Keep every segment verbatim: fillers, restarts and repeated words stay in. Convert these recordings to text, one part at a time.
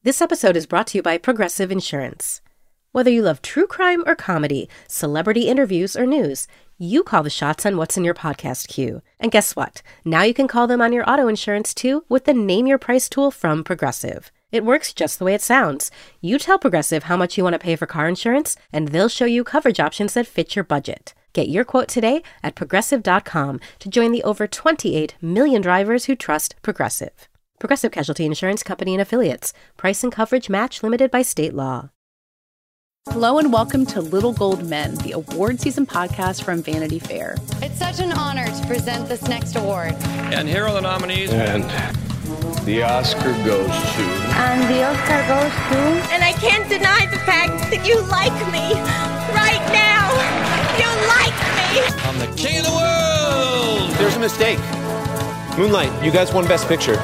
This episode is brought to you by Progressive Insurance. Whether you love true crime or comedy, celebrity interviews or news, you call the shots on what's in your podcast queue. And guess what? Now you can call them on your auto insurance too with the Name Your Price tool from Progressive. It works just the way it sounds. You tell Progressive how much you want to pay for car insurance, and they'll show you coverage options that fit your budget. Get your quote today at progressive dot com to join the over twenty-eight million drivers who trust Progressive. Progressive Casualty Insurance Company and Affiliates. Price and coverage match limited by state law. Hello and welcome to Little Gold Men, the award season podcast from Vanity Fair. It's such an honor to present this next award. And here are the nominees. And the Oscar goes to... And the Oscar goes to... And I can't deny the fact that you like me. Right now. You like me. I'm the king of the world. There's a mistake. Moonlight, you guys won Best Picture.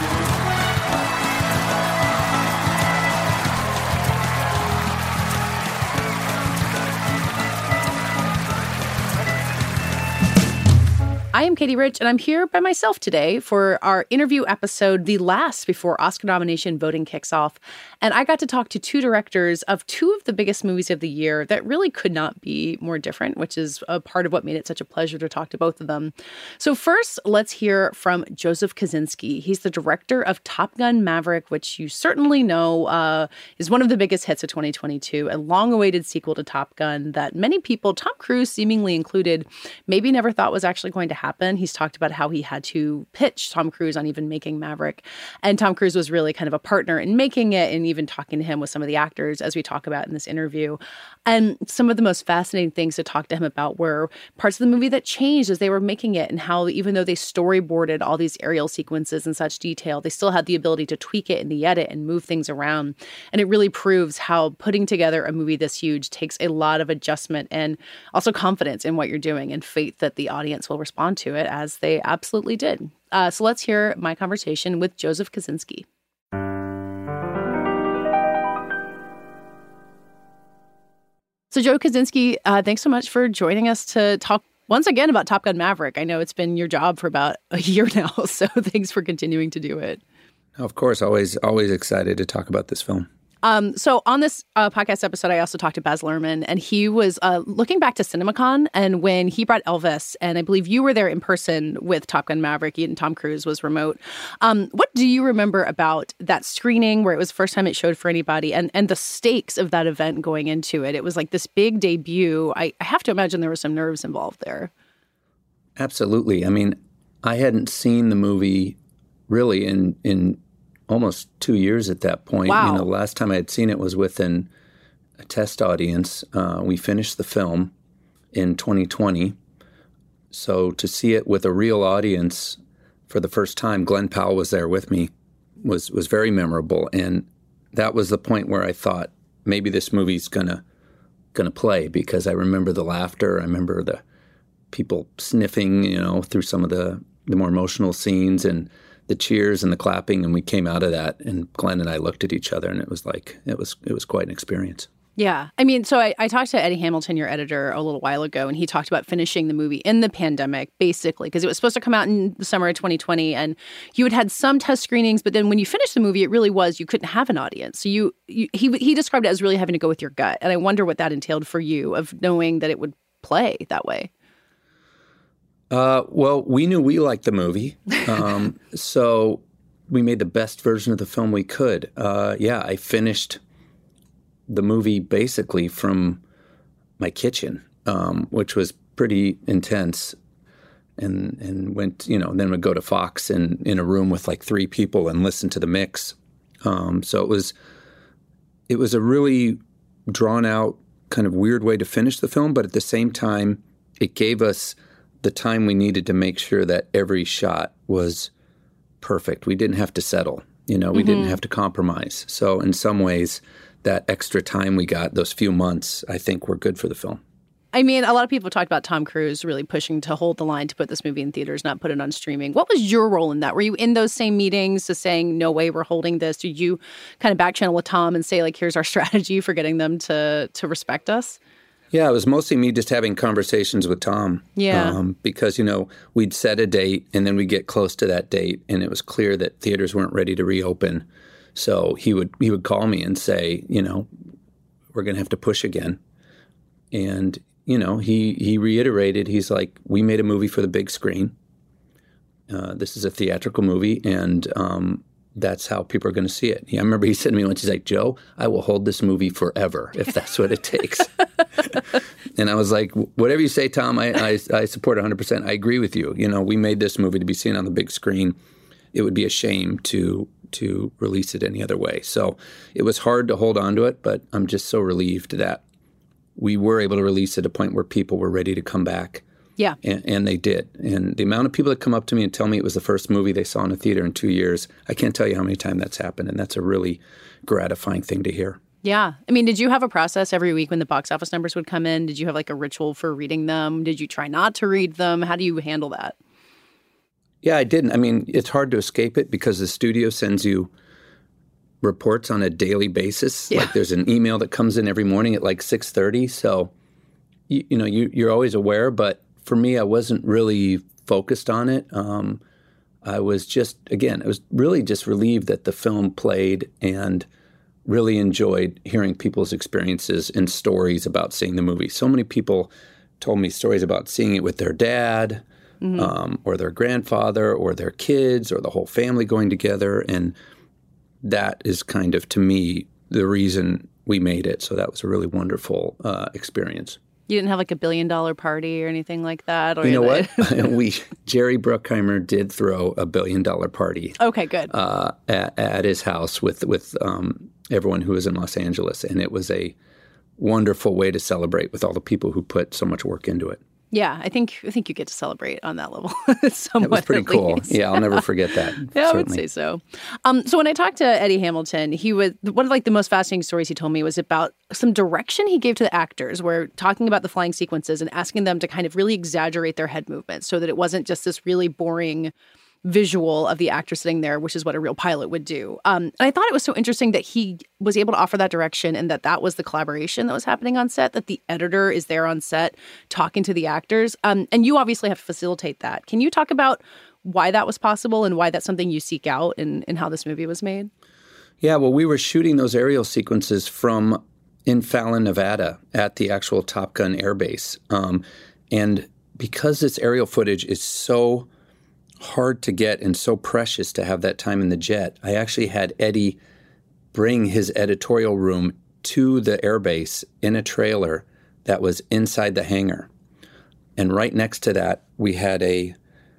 I am Katie Rich, and I'm here by myself today for our interview episode, the last before Oscar nomination voting kicks off. And I got to talk to two directors of two of the biggest movies of the year that really could not be more different, which is a part of what made it such a pleasure to talk to both of them. So first, let's hear from Joseph Kosinski. He's the director of Top Gun Maverick, which you certainly know uh, is one of the biggest hits of twenty twenty-two, a long-awaited sequel to Top Gun that many people, Tom Cruise seemingly included, maybe never thought was actually going to happen. He's talked about how he had to pitch Tom Cruise on even making Maverick. And Tom Cruise was really kind of a partner in making it and even talking to him with some of the actors, as we talk about in this interview. And some of the most fascinating things to talk to him about were parts of the movie that changed as they were making it, and how even though they storyboarded all these aerial sequences in such detail, they still had the ability to tweak it in the edit and move things around. And it really proves how putting together a movie this huge takes a lot of adjustment and also confidence in what you're doing and faith that the audience will respond to it, as they absolutely did. Uh, so let's hear my conversation with Joseph Kosinski. So Joe Kosinski, uh, thanks so much for joining us to talk once again about Top Gun Maverick. I know it's been your job for about a year now, so thanks for continuing to do it. Of course, always, always excited to talk about this film. Um, so on this uh, podcast episode, I also talked to Baz Luhrmann, and he was uh, looking back to CinemaCon, and when he brought Elvis, and I believe you were there in person with Top Gun Maverick, and Tom Cruise was remote. Um, what do you remember about that screening, where it was the first time it showed for anybody, and, and the stakes of that event going into it? It was like this big debut. I, I have to imagine there were some nerves involved there. Absolutely. I mean, I hadn't seen the movie really in in almost two years at that point. Wow. You know, last time I had seen it was with an, a test audience. Uh, we finished the film in twenty twenty. So to see it with a real audience for the first time, Glenn Powell was there with me, was was very memorable. And that was the point where I thought, maybe this movie's gonna gonna play, because I remember the laughter. I remember the people sniffing, you know, through some of the, the more emotional scenes, and the cheers and the clapping, and we came out of that, and Glenn and I looked at each other, and it was like, it was it was quite an experience. Yeah. I mean, so I, I talked to Eddie Hamilton, your editor, a little while ago, and he talked about finishing the movie in the pandemic, basically, because it was supposed to come out in the summer of twenty twenty, and you had had some test screenings, but then when you finished the movie, it really was, you couldn't have an audience. So you, you he he described it as really having to go with your gut, and I wonder what that entailed for you, of knowing that it would play that way. Uh, well, we knew we liked the movie, um, so we made the best version of the film we could. Uh, yeah, I finished the movie basically from my kitchen, um, which was pretty intense, and and went, you know, then would go to Fox and in a room with like three people and listen to the mix. Um, so it was it was a really drawn out, kind of weird way to finish the film, but at the same time, it gave us the time we needed to make sure that every shot was perfect. We didn't have to settle, you know, we mm-hmm. didn't have to compromise. So in some ways, that extra time we got, those few months, I think were good for the film. I mean, a lot of people talked about Tom Cruise really pushing to hold the line to put this movie in theaters, not put it on streaming. What was your role in that? Were you in those same meetings to saying, no way, we're holding this? Did you kind of back channel with Tom and say, like, here's our strategy for getting them to to respect us? Yeah, it was mostly me just having conversations with Tom. Yeah. Um, because, you know, we'd set a date and then we'd get close to that date and it was clear that theaters weren't ready to reopen. So he would he would call me and say, you know, we're going to have to push again. And, you know, he, he reiterated, he's like, we made a movie for the big screen. Uh, this is a theatrical movie, and um, that's how people are going to see it. I remember he said to me once, he's like, Joe, I will hold this movie forever if that's what it takes. And I was like, whatever you say, Tom, I, I, I support one hundred percent. I agree with you. You know, we made this movie to be seen on the big screen. It would be a shame to to release it any other way. So it was hard to hold on to it, but I'm just so relieved that we were able to release it at a point where people were ready to come back. Yeah. And, and they did. And the amount of people that come up to me and tell me it was the first movie they saw in a theater in two years, I can't tell you how many times that's happened. And that's a really gratifying thing to hear. Yeah. I mean, did you have a process every week when the box office numbers would come in? Did you have like a ritual for reading them? Did you try not to read them? How do you handle that? Yeah, I didn't. I mean, it's hard to escape it because the studio sends you reports on a daily basis. Yeah. Like there's an email that comes in every morning at like six thirty. So, you, you know, you, you're always aware. But for me, I wasn't really focused on it. Um, I was just, again, I was really just relieved that the film played and really enjoyed hearing people's experiences and stories about seeing the movie. So many people told me stories about seeing it with their dad, mm-hmm. um, or their grandfather or their kids or the whole family going together. And that is kind of, to me, the reason we made it. So that was a really wonderful uh, experience. You didn't have like a billion dollar party or anything like that? Or you know what? we Jerry Bruckheimer did throw a billion dollar party. Okay, good. Uh, at, at his house with with um, everyone who was in Los Angeles, and it was a wonderful way to celebrate with all the people who put so much work into it. Yeah, I think I think you get to celebrate on that level. Somewhat, that was pretty cool. Least. Yeah, I'll never forget that. Yeah, certainly. I would say so. Um, so when I talked to Eddie Hamilton, he was one of like the most fascinating stories he told me was about some direction he gave to the actors, where talking about the flying sequences and asking them to kind of really exaggerate their head movements so that it wasn't just this really boring visual of the actor sitting there, which is what a real pilot would do. Um, and I thought it was so interesting that he was able to offer that direction and that that was the collaboration that was happening on set, that the editor is there on set talking to the actors. Um, and you obviously have to facilitate that. Can you talk about why that was possible and why that's something you seek out in, in how this movie was made? Yeah, well, we were shooting those aerial sequences from in Fallon, Nevada at the actual Top Gun Air Base. Um, and because this aerial footage is so hard to get and so precious to have that time in the jet, I actually had Eddie bring his editorial room to the airbase in a trailer that was inside the hangar. And right next to that, we had a,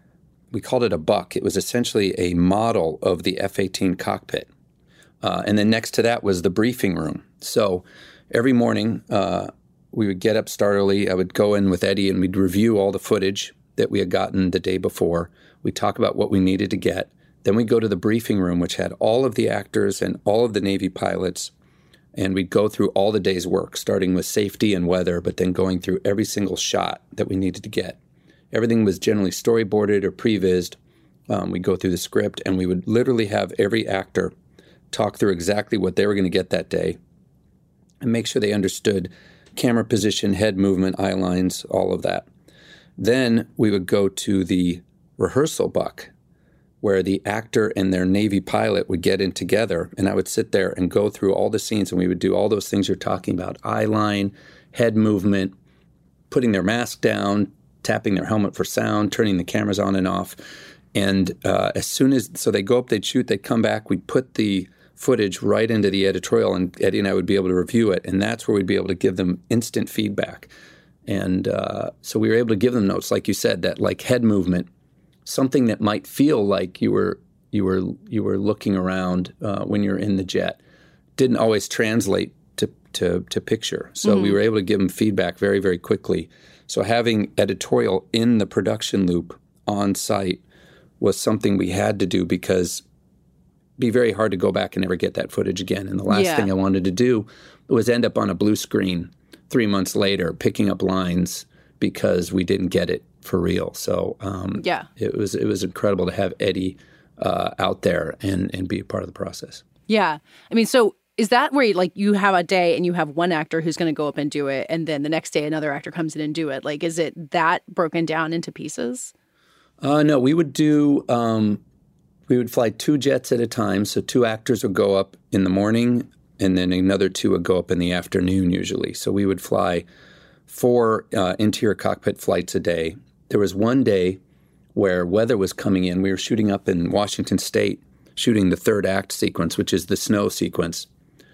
we called it a buck. It was essentially a model of the F eighteen cockpit. Uh, and then next to that was the briefing room. So every morning, uh, we would get up, start early. I would go in with Eddie and we'd review all the footage that we had gotten the day before. We talk about what we needed to get. Then we go to the briefing room, which had all of the actors and all of the Navy pilots, and we'd go through all the day's work, starting with safety and weather, but then going through every single shot that we needed to get. Everything was generally storyboarded or prevised. Um, we'd go through the script, and we would literally have every actor talk through exactly what they were going to get that day and make sure they understood camera position, head movement, eye lines, all of that. Then we would go to the rehearsal buck, where the actor and their Navy pilot would get in together, and I would sit there and go through all the scenes, and we would do all those things you're talking about: eye line, head movement, putting their mask down, tapping their helmet for sound, turning the cameras on and off. And uh, as soon as, so they go up, they'd shoot, they'd come back, we'd put the footage right into the editorial, and Eddie and I would be able to review it, and that's where we'd be able to give them instant feedback. And uh, so we were able to give them notes, like you said, that like head movement, something that might feel like you were you were you were looking around uh, when you're in the jet, didn't always translate to to, to picture. So mm-hmm. we were able to give them feedback very, very quickly. So having editorial in the production loop on site was something we had to do, because it'd be very hard to go back and ever get that footage again. And the last yeah. thing I wanted to do was end up on a blue screen three months later picking up lines because we didn't get it for real. So um, yeah. it was it was incredible to have Eddie uh, out there and, and be a part of the process. Yeah. I mean, so is that where like you have a day and you have one actor who's going to go up and do it, and then the next day another actor comes in and do it? Like, is it that broken down into pieces? Uh, no, we would do um, we would fly two jets at a time. So two actors would go up in the morning, and then another two would go up in the afternoon usually. So we would fly four uh, interior cockpit flights a day. There was one day where weather was coming in. We were shooting up in Washington State, shooting the third act sequence, which is the snow sequence.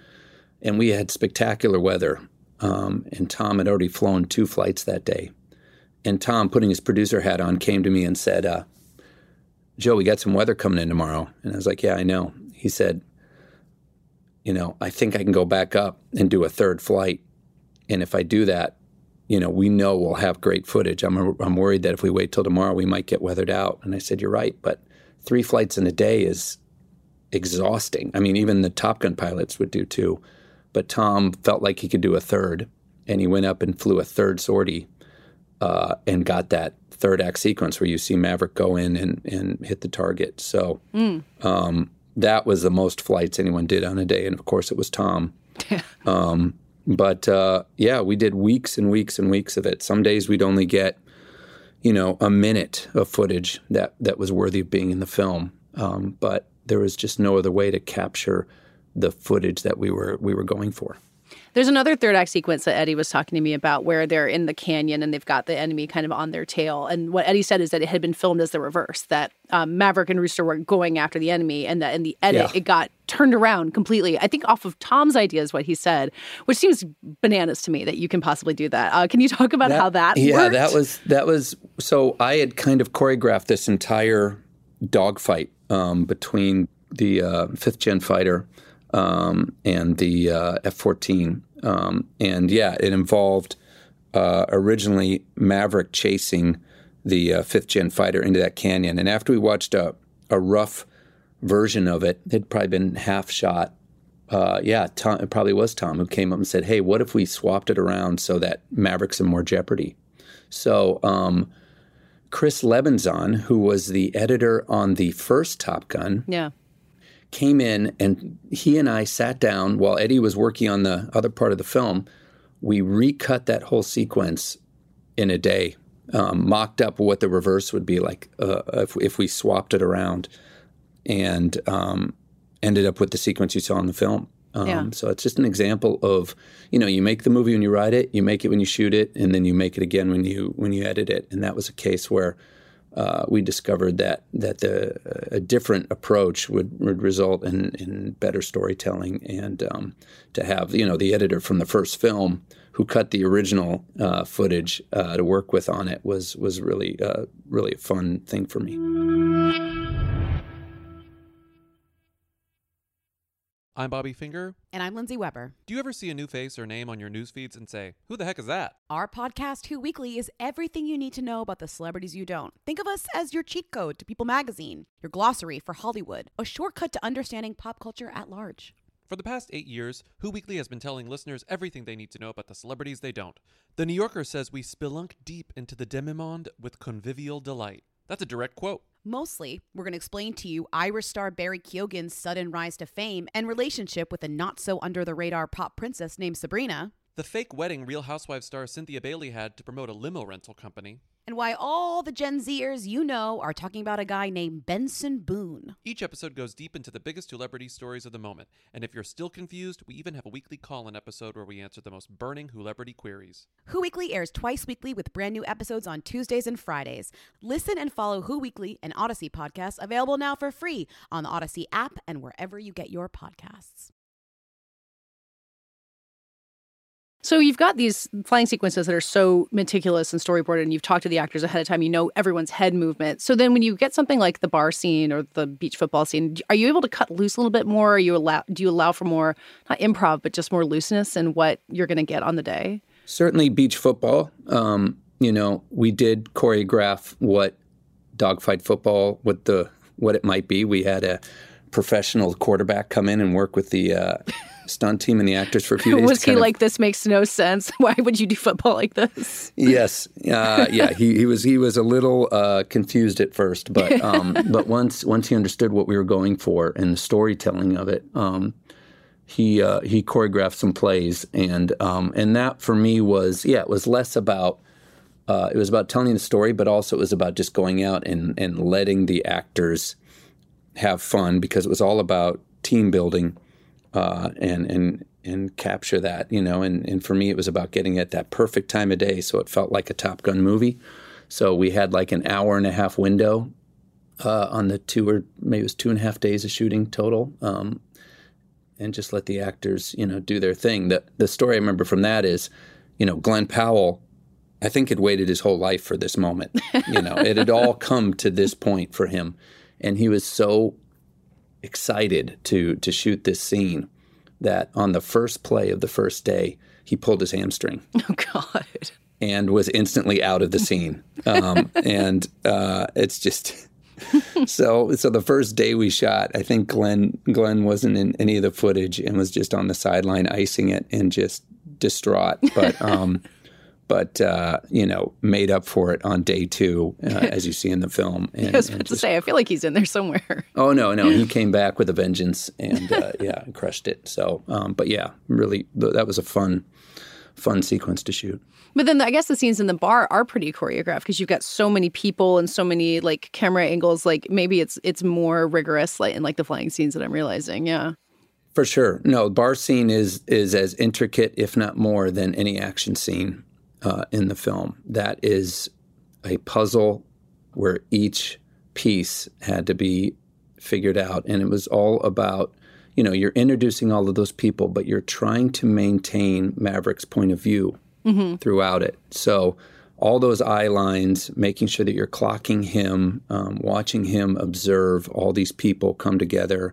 And we had spectacular weather. Um, and Tom had already flown two flights that day. And Tom, putting his producer hat on, came to me and said, uh, Joe, we got some weather coming in tomorrow. And I was like, yeah, I know. He said, you know, I think I can go back up and do a third flight. And if I do that, you know, we know we'll have great footage. I'm I'm worried that if we wait till tomorrow, we might get weathered out. And I said, you're right. But three flights in a day is exhausting. I mean, even the Top Gun pilots would do two. But Tom felt like he could do a third. And he went up and flew a third sortie uh, and got that third act sequence where you see Maverick go in and, and hit the target. So mm. um, that was the most flights anyone did on a day. And, of course, it was Tom. um, but, uh, yeah, we did weeks and weeks and weeks of it. Some days we'd only get, you know, a minute of footage that, that was worthy of being in the film. Um, but there was just no other way to capture the footage that we were we were going for. There's another third act sequence that Eddie was talking to me about where they're in the canyon and they've got the enemy kind of on their tail. And what Eddie said is that it had been filmed as the reverse, that um, Maverick and Rooster were going after the enemy, and that in the edit, yeah. it got turned around completely. I think off of Tom's idea is what he said, which seems bananas to me that you can possibly do that. Uh, can you talk about that, how that yeah, worked? Yeah, that was, that was, so I had kind of choreographed this entire dogfight um, between the uh, fifth gen fighter um, and the uh, F fourteen. Um, and yeah, it involved uh, originally Maverick chasing the uh, fifth gen fighter into that canyon. And after we watched a, a rough version of it, it'd probably been half shot. Uh, yeah, Tom, it probably was Tom who came up and said, hey, what if we swapped it around so that Maverick's in more jeopardy? So um, Chris Lebenzon, who was the editor on the first Top Gun, yeah. came in, and he and I sat down while Eddie was working on the other part of the film. We recut that whole sequence in a day, um, mocked up what the reverse would be like uh, if, if we swapped it around, and um, ended up with the sequence you saw in the film. Um, yeah. So it's just an example of, you know, you make the movie when you write it, you make it when you shoot it, and then you make it again when you when you edit it. And that was a case where Uh, we discovered that that the, a different approach would, would result in, in better storytelling, and um, to have, you know, the editor from the first film who cut the original uh, footage uh, to work with on it was was really uh, really a fun thing for me. I'm Bobby Finger. And I'm Lindsay Weber. Do you ever see a new face or name on your news feeds and say, who the heck is that? Our podcast, Who Weekly, is everything you need to know about the celebrities you don't. Think of us as your cheat code to People magazine, your glossary for Hollywood, a shortcut to understanding pop culture at large. For the past eight years, Who Weekly has been telling listeners everything they need to know about the celebrities they don't. The New Yorker says we spelunk deep into the demi-monde with convivial delight. That's a direct quote. Mostly, we're going to explain to you Irish star Barry Keoghan's sudden rise to fame and relationship with a not-so-under-the-radar pop princess named Sabrina. The fake wedding Real Housewives star Cynthia Bailey had to promote a limo rental company. And why all the Gen Zers you know are talking about a guy named Benson Boone. Each episode goes deep into the biggest celebrity stories of the moment. And if you're still confused, we even have a weekly call-in episode where we answer the most burning celebrity queries. Who Weekly airs twice weekly with brand new episodes on Tuesdays and Fridays. Listen and follow Who Weekly, an Odyssey podcast, available now for free on the Odyssey app and wherever you get your podcasts. So you've got these flying sequences that are so meticulous and storyboarded, and you've talked to the actors ahead of time. You know everyone's head movement. So then when you get something like the bar scene or the beach football scene, are you able to cut loose a little bit more? Are you allow, do you allow for more, not improv, but just more looseness in what you're going to get on the day? Certainly beach football. Um, you know, we did choreograph what dogfight football, what the what it might be. We had a professional quarterback come in and work with the uh, stunt team and the actors for a few days. Was he of, like, this makes no sense? Why would you do football like this? Yes. Uh, yeah, he, he was he was a little uh, confused at first, but um, but once once he understood what we were going for and the storytelling of it, um, he uh, he choreographed some plays, and um, and that for me was yeah, it was less about uh, it was about telling the story, but also it was about just going out and and letting the actors have fun because it was all about team building uh, and and and capture that, you know. And, and for me, it was about getting at that perfect time of day, so it felt like a Top Gun movie. So we had like an hour and a half window uh, on the two or maybe it was two and a half days of shooting total, um, and just let the actors, you know, do their thing. The the story I remember from that is, you know, Glenn Powell, I think had waited his whole life for this moment. You know, it had all come to this point for him, and he was so excited to to shoot this scene that on the first play of the first day, he pulled his hamstring. Oh God. And was instantly out of the scene. Um, and uh, it's just so. So the first day we shot, I think Glenn Glenn wasn't in any of the footage and was just on the sideline icing it and just distraught. But um, but uh, you know, made up for it on day two, uh, as you see in the film. And, I was about and to just, say, I feel like he's in there somewhere. Oh no, no, he came back with a vengeance and uh, yeah, crushed it. So, um, but yeah, really, that was a fun, fun sequence to shoot. But then I guess the scenes in the bar are pretty choreographed because you've got so many people and so many like camera angles. Like maybe it's it's more rigorous, like in like the flying scenes that I'm realizing. Yeah, for sure. No, bar scene is is as intricate, if not more, than any action scene uh, in the film. That is a puzzle where each piece had to be figured out, and it was all about, you know, you're introducing all of those people, but you're trying to maintain Maverick's point of view. Mm-hmm. Throughout it. So all those eye lines, making sure that you're clocking him, um, watching him observe all these people come together.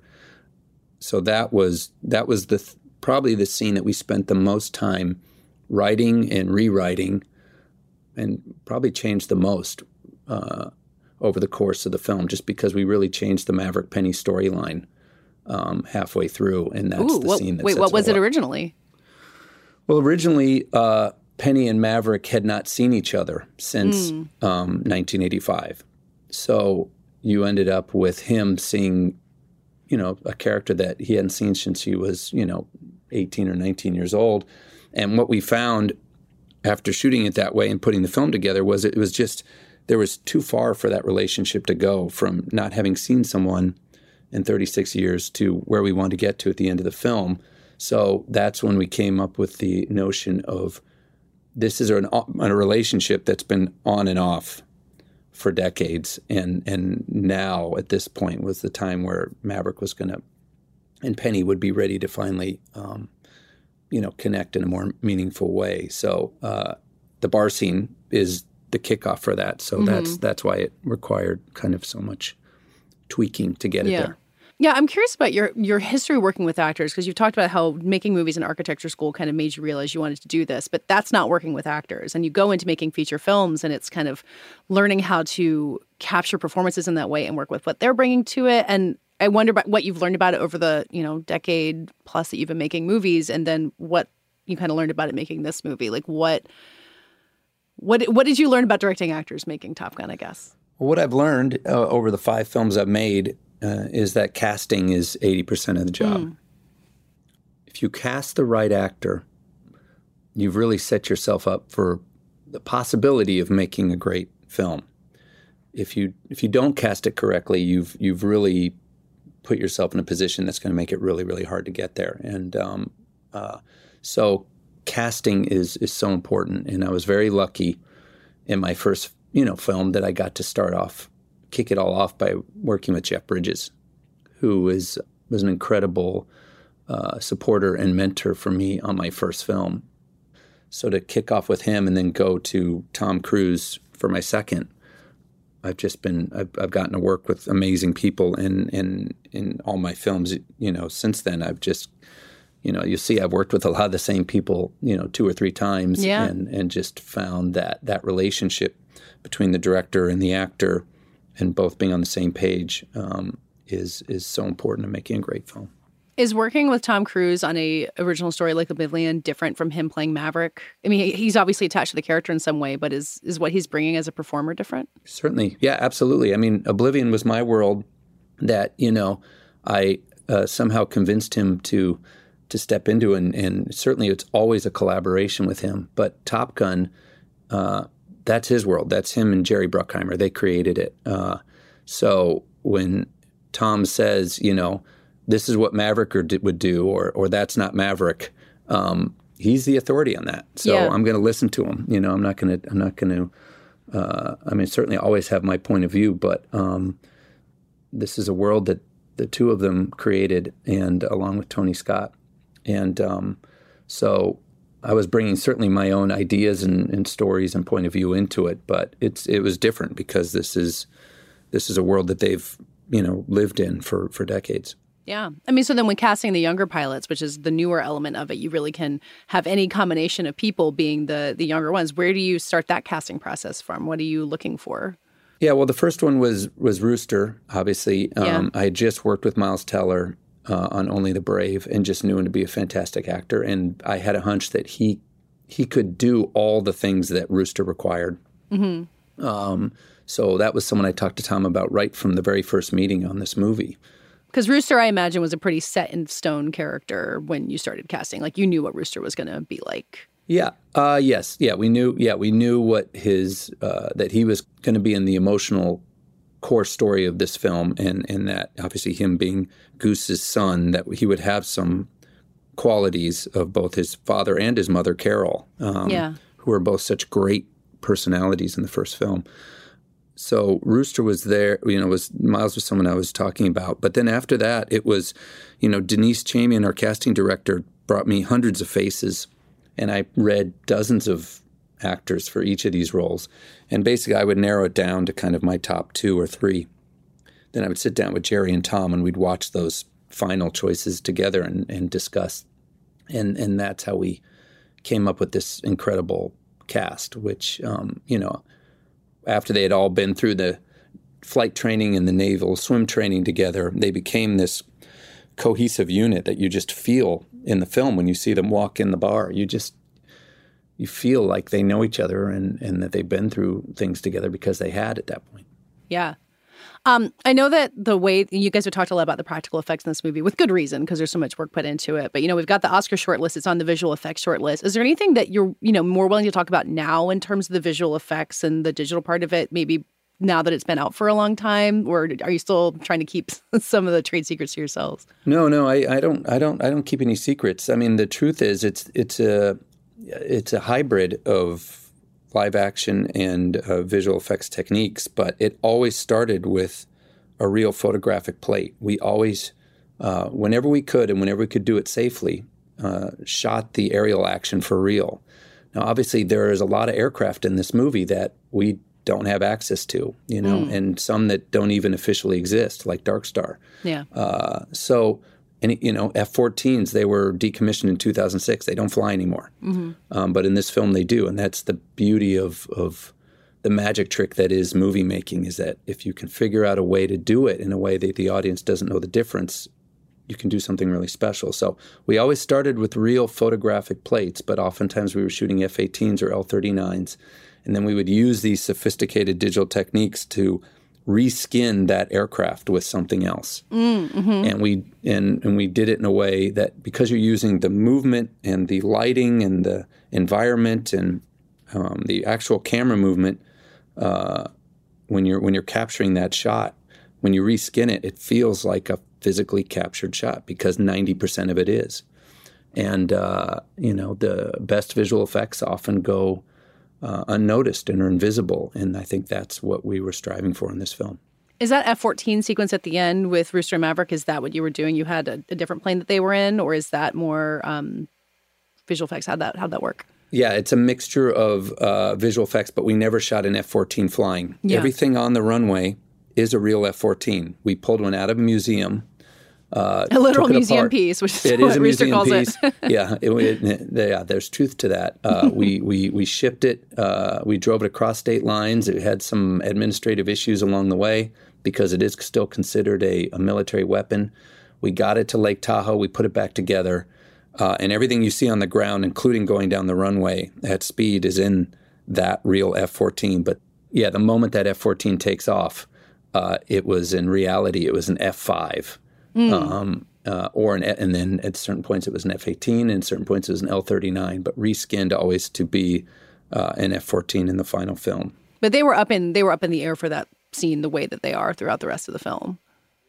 So that was that was the th- probably the scene that we spent the most time writing and rewriting, and probably changed the most uh, over the course of the film, just because we really changed the Maverick Penny storyline um, halfway through, and that's Ooh, the what, scene that wait, sets what was it up. originally? Well, originally, uh, Penny and Maverick had not seen each other since mm. um, nineteen eighty-five. So you ended up with him seeing, you know, a character that he hadn't seen since he was, you know, eighteen or nineteen years old. And what we found after shooting it that way and putting the film together was it was just, there was too far for that relationship to go from not having seen someone in thirty-six years to where we wanted to get to at the end of the film. So that's when we came up with the notion of this is an, a relationship that's been on and off for decades. And and now at this point was the time where Maverick was going to, and Penny would be ready to finally, um, you know, connect in a more meaningful way. So uh, the bar scene is the kickoff for that. So mm-hmm. that's that's why it required kind of so much tweaking to get yeah. it there. Yeah, I'm curious about your your history working with actors, because you've talked about how making movies in architecture school kind of made you realize you wanted to do this, but that's not working with actors. And you go into making feature films, and it's kind of learning how to capture performances in that way and work with what they're bringing to it. And I wonder about what you've learned about it over the, you know, decade plus that you've been making movies, and then what you kind of learned about it making this movie. Like what what what did you learn about directing actors making Top Gun, I guess? Well, what I've learned uh, over the five films I've made Uh, is that casting is eighty percent of the job. Mm. If you cast the right actor, you've really set yourself up for the possibility of making a great film. If you if you don't cast it correctly, you've you've really put yourself in a position that's going to make it really, really hard to get there. And um, uh, so casting is is so important. And I was very lucky in my first you know film that I got to start off kick it all off by working with Jeff Bridges, who is was an incredible uh, supporter and mentor for me on my first film. So to kick off with him and then go to Tom Cruise for my second, I've just been I've, I've gotten to work with amazing people in in in all my films. You know, since then I've just you know you see I've worked with a lot of the same people you know two or three times, yeah. and and just found that that relationship between the director and the actor, and both being on the same page, um, is is so important to making a great film. Is working with Tom Cruise on a original story like Oblivion different from him playing Maverick? I mean, he's obviously attached to the character in some way, but is is what he's bringing as a performer different? Certainly. Yeah, absolutely. I mean, Oblivion was my world that, you know, I uh, somehow convinced him to to step into, and, and certainly it's always a collaboration with him. But Top Gun, uh, that's his world. That's him and Jerry Bruckheimer. They created it. Uh, so when Tom says, you know, this is what Maverick or, would do, or or that's not Maverick. Um, he's the authority on that, so Yeah. I'm going to listen to him. You know, I'm not going to. I'm not going to. Uh, I mean, certainly always have my point of view, but um, this is a world that the two of them created, and along with Tony Scott, and um, so I was bringing certainly my own ideas and, and stories and point of view into it, but it's it was different because this is this is a world that they've you know lived in for for decades. Yeah. I mean, so then when casting the younger pilots, which is the newer element of it, you really can have any combination of people being the the younger ones. Where do you start that casting process from? What are you looking for? Yeah, well, the first one was was Rooster, obviously. Um, Yeah. I had just worked with Miles Teller uh, on Only the Brave and just knew him to be a fantastic actor. And I had a hunch that he he could do all the things that Rooster required. Mm-hmm. Um, so that was someone I talked to Tom about right from the very first meeting on this movie. Because Rooster, I imagine, was a pretty set in stone character when you started casting. Like, you knew what Rooster was going to be like. Yeah. Uh, yes. Yeah. We knew. Yeah. We knew what his uh, that he was going to be in the emotional core story of this film, and and that obviously him being Goose's son, that he would have some qualities of both his father and his mother, Carol. Um, Yeah. Who are both such great personalities in the first film. So Rooster was there, you know, was Miles was someone I was talking about. But then after that, it was, you know, Denise Chamian, our casting director, brought me hundreds of faces, and I read dozens of actors for each of these roles. And basically, I would narrow it down to kind of my top two or three. Then I would sit down with Jerry and Tom, and we'd watch those final choices together and, and discuss. And and that's how we came up with this incredible cast, which, um, you know, after they had all been through the flight training and the naval swim training together, they became this cohesive unit that you just feel in the film when you see them walk in the bar. You just, you feel like they know each other and, and that they've been through things together because they had at that point. Yeah. Um, I know that the way you guys have talked a lot about the practical effects in this movie with good reason, because there's so much work put into it. But, you know, we've got the Oscar shortlist. It's on the visual effects shortlist. Is there anything that you're, you know, more willing to talk about now in terms of the visual effects and the digital part of it, maybe now that it's been out for a long time? Or are you still trying to keep some of the trade secrets to yourselves? No, no, I, I don't, I don't, I don't keep any secrets. I mean, the truth is, it's, it's a, it's a hybrid of live action and uh, visual effects techniques, but it always started with a real photographic plate. We always, uh, whenever we could and whenever we could do it safely, uh, shot the aerial action for real. Now, obviously, there is a lot of aircraft in this movie that we don't have access to, you know, mm. and some that don't even officially exist, like Dark Star. Yeah. Uh, so, and you know, F fourteens, they were decommissioned in two thousand six. They don't fly anymore. Mm-hmm. Um, but in this film, they do, and that's the beauty of of the magic trick that is movie making, is that if you can figure out a way to do it in a way that the audience doesn't know the difference, you can do something really special. So we always started with real photographic plates, but oftentimes we were shooting F eighteens or L thirty-nines, and then we would use these sophisticated digital techniques to reskin that aircraft with something else. Mm-hmm. And we and, and we did it in a way that, because you're using the movement and the lighting and the environment and um, the actual camera movement, uh, when you're when you're capturing that shot, when you reskin it, it feels like a physically captured shot because ninety percent of it is. And uh, you know, the best visual effects often go Uh, unnoticed and are invisible, and I think that's what we were striving for in this film. Is that F fourteen sequence at the end with Rooster and Maverick, is that what you were doing? You had a, a different plane that they were in, or is that more um, visual effects? How'd that, how'd that work? Yeah, it's a mixture of uh, visual effects, but we never shot an F fourteen flying. Yeah. Everything on the runway is a real F fourteen. We pulled one out of a museum. Uh, a literal museum apart. piece, which is it what is a Rooster museum calls piece. it. yeah, it, it, yeah, there's truth to that. Uh, we, we we shipped it. Uh, we drove it across state lines. It had some administrative issues along the way because it is still considered a, a military weapon. We got it to Lake Tahoe. We put it back together. Uh, and everything you see on the ground, including going down the runway at speed, is in that real F fourteen. But yeah, the moment that F fourteen takes off, uh, it was in reality, it was an F five. Mm. Um, uh, or an, and then at certain points it was an F eighteen, and at certain points it was an L thirty-nine, but reskinned always to be uh, an F fourteen in the final film. But they were up in they were up in the air for that scene the way that they are throughout the rest of the film.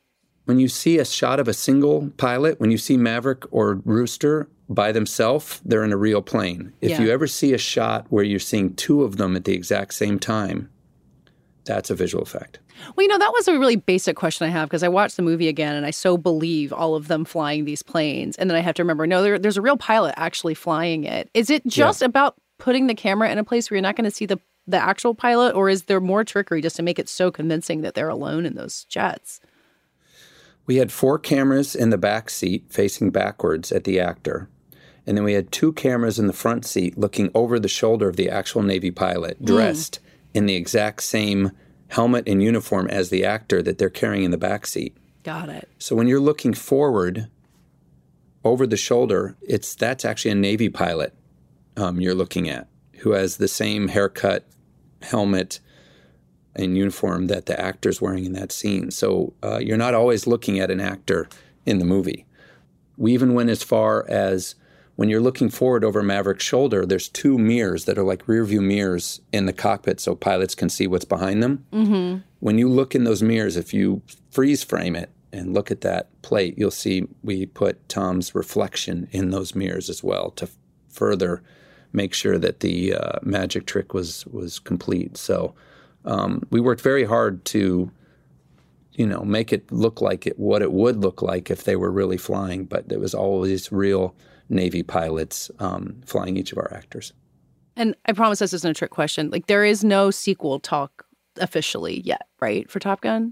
when you see a shot of a single pilot, when you see Maverick or Rooster by themselves, they're in a real plane. If Yeah. you ever see a shot where you're seeing two of them at the exact same time, that's a visual effect. Well, you know, that was a really basic question I have because I watched the movie again and I so believe all of them flying these planes. And then I have to remember, no, there, there's a real pilot actually flying it. Is it just Yeah. about putting the camera in a place where you're not going to see the, the actual pilot, or is there more trickery just to make it so convincing that they're alone in those jets? We had four cameras in the back seat facing backwards at the actor. And then we had two cameras in the front seat looking over the shoulder of the actual Navy pilot, dressed mm. in the exact same helmet and uniform as the actor that they're carrying in the back seat. Got it. So when you're looking forward over the shoulder, it's that's actually a Navy pilot um, you're looking at, who has the same haircut, helmet, and uniform that the actor's wearing in that scene. So uh, you're not always looking at an actor in the movie. We even went as far as when you're looking forward over Maverick's shoulder, there's two mirrors that are like rear view mirrors in the cockpit so pilots can see what's behind them. Mm-hmm. When you look in those mirrors, if you freeze frame it and look at that plate, you'll see we put Tom's reflection in those mirrors as well to f- further make sure that the uh, magic trick was was complete. So um, we worked very hard to, you know, make it look like it what it would look like if they were really flying, but there was always real Navy pilots um, flying each of our actors. And I promise this isn't a trick question. Like, there is no sequel talk officially yet, right, for Top Gun?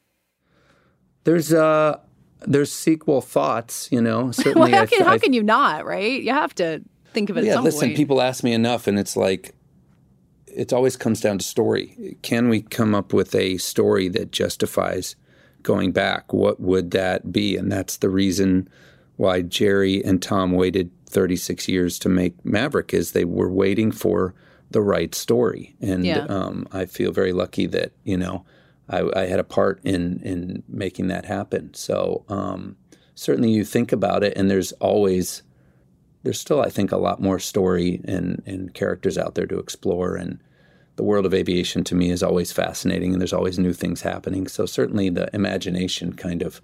There's uh, there's sequel thoughts, you know. Certainly, well, how can, I, how I, can you not, right? You have to think of it yeah, at some listen, point. people ask me enough, and it's like, it always comes down to story. Can we come up with a story that justifies going back? What would that be? And that's the reason why Jerry and Tom waited thirty-six years to make Maverick, is they were waiting for the right story. And yeah. um, I feel very lucky that, you know, I, I had a part in, in making that happen. So um, certainly you think about it, and there's always, there's still, I think, a lot more story and, and characters out there to explore. And the world of aviation to me is always fascinating, and there's always new things happening. So certainly the imagination kind of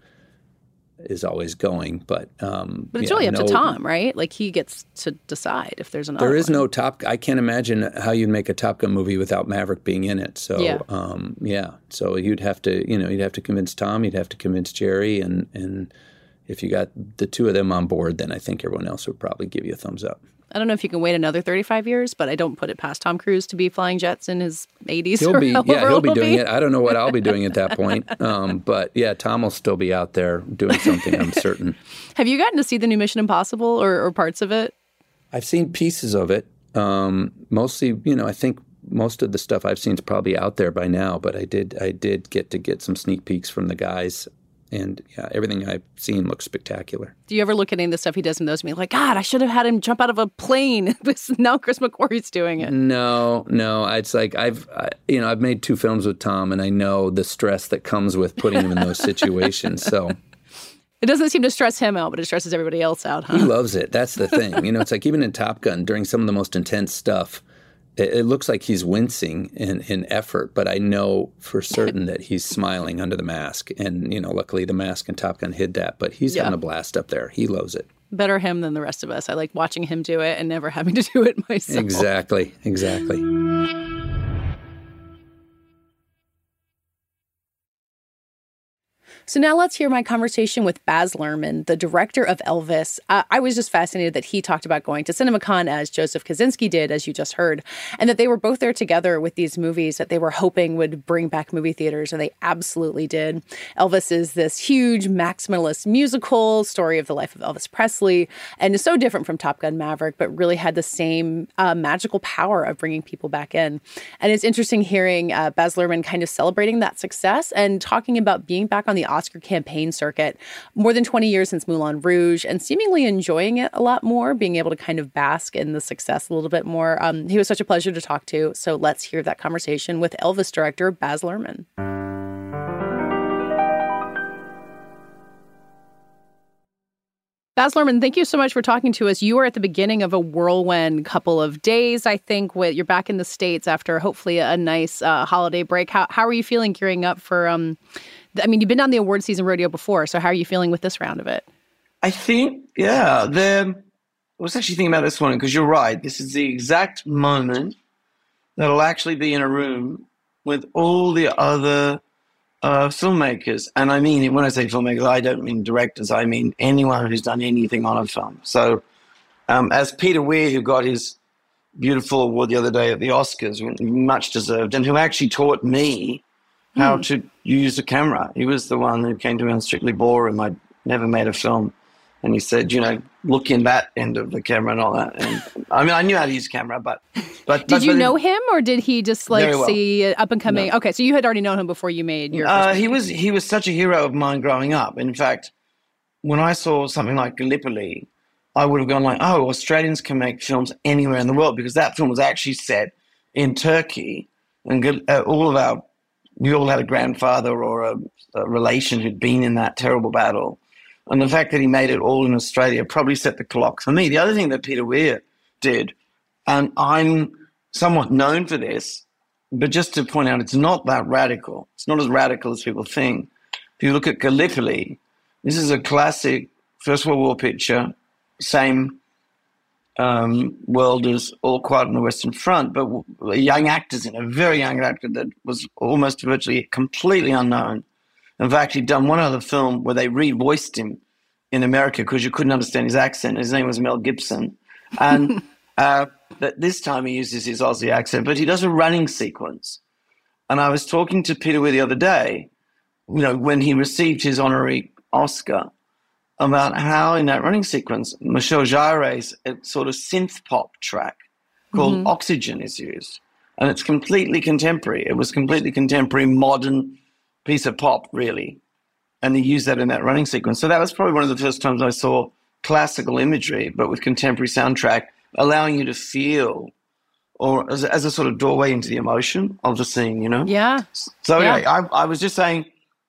is always going, but um, but it's yeah, really up no, to Tom, right? Like, he gets to decide if there's another. There is one. no Top. I can't imagine how you'd make a Top Gun movie without Maverick being in it. So yeah, um, yeah. So you'd have to, you know, you'd have to convince Tom, you'd have to convince Jerry, and and if you got the two of them on board, then I think everyone else would probably give you a thumbs up. I don't know if you can wait another thirty-five years, but I don't put it past Tom Cruise to be flying jets in his eighties. He'll be, yeah, he'll be doing be. it. I don't know what I'll be doing at that point. Um, but yeah, Tom will still be out there doing something, I'm certain. Have you gotten to see the new Mission Impossible or, or parts of it? I've seen pieces of it. Um, mostly, you know, I think most of the stuff I've seen is probably out there by now, but I did, I did get to get some sneak peeks from the guys. And yeah, everything I've seen looks spectacular. Do you ever look at any of the stuff he does in those and be like, God, I should have had him jump out of a plane. Now Chris McQuarrie's doing it. No, no. It's like I've, I, you know, I've made two films with Tom, and I know the stress that comes with putting him in those situations. So it doesn't seem to stress him out, but it stresses everybody else out, huh? He loves it. That's the thing. You know, it's like even in Top Gun, during some of the most intense stuff, it looks like he's wincing in, in effort, but I know for certain that he's smiling under the mask. And, you know, luckily the mask in Top Gun hid that, but he's yeah. having a blast up there. He loves it. Better him than the rest of us. I like watching him do it and never having to do it myself. Exactly, exactly. So now let's hear my conversation with Baz Luhrmann, the director of Elvis. Uh, I was just fascinated that he talked about going to CinemaCon as Joseph Kosinski did, as you just heard, and that they were both there together with these movies that they were hoping would bring back movie theaters, and they absolutely did. Elvis is this huge maximalist musical story of the life of Elvis Presley, and is so different from Top Gun Maverick, but really had the same uh, magical power of bringing people back in. And it's interesting hearing uh, Baz Luhrmann kind of celebrating that success and talking about being back on the Oscar campaign circuit more than twenty years since Moulin Rouge, and seemingly enjoying it a lot more, being able to kind of bask in the success a little bit more. Um, he was such a pleasure to talk to. So let's hear that conversation with Elvis director Baz Luhrmann. Baz Luhrmann, thank you so much for talking to us. You are at the beginning of a whirlwind couple of days, I think. With, you're back in the States after hopefully a nice uh, holiday break. How, how are you feeling gearing up for um, I mean, you've been on the award season rodeo before, so how are you feeling with this round of it? I think, yeah, the, I was actually thinking about this one because you're right. This is the exact moment that I'll actually be in a room with all the other uh, filmmakers. And I mean, when I say filmmakers, I don't mean directors. I mean anyone who's done anything on a film. So um, as Peter Weir, who got his beautiful award the other day at the Oscars, much deserved, and who actually taught me how mm. to use a camera. He was the one who came to me on Strictly Ballroom. I'd never made a film. And he said, you know, look in that end of the camera and all that. And I mean, I knew how to use camera, but... but did but, you but know it, him, or did he just, like, well. see up and coming? No. Okay, so you had already known him before you made your... Uh, he was he was such a hero of mine growing up. In fact, when I saw something like Gallipoli, I would have gone like, oh, Australians can make films anywhere in the world, because that film was actually set in Turkey. And uh, all of our... We all had a grandfather or a, a relation who'd been in that terrible battle. And the fact that he made it all in Australia probably set the clock for me. The other thing that Peter Weir did, and I'm somewhat known for this, but just to point out, it's not that radical. It's not as radical as people think. If you look at Gallipoli, this is a classic First World War picture, same um, world as All Quiet on the Western Front, but young actors in it, a very young actor that was almost virtually completely unknown. In fact, he'd done one other film where they re-voiced him in America because you couldn't understand his accent. His name was Mel Gibson. And uh, but this time he uses his Aussie accent, but he does a running sequence. And I was talking to Peter Weir the other day, you know, when he received his honorary Oscar, about how in that running sequence, Michel Jarre's sort of synth pop track called mm-hmm. Oxygen is used. And it's completely contemporary. It was completely contemporary, modern piece of pop, really. And he used that in that running sequence. So that was probably one of the first times I saw classical imagery, but with contemporary soundtrack, allowing you to feel, or as, as a sort of doorway into the emotion of the scene, you know? Yeah. So yeah. anyway, I, I was just saying,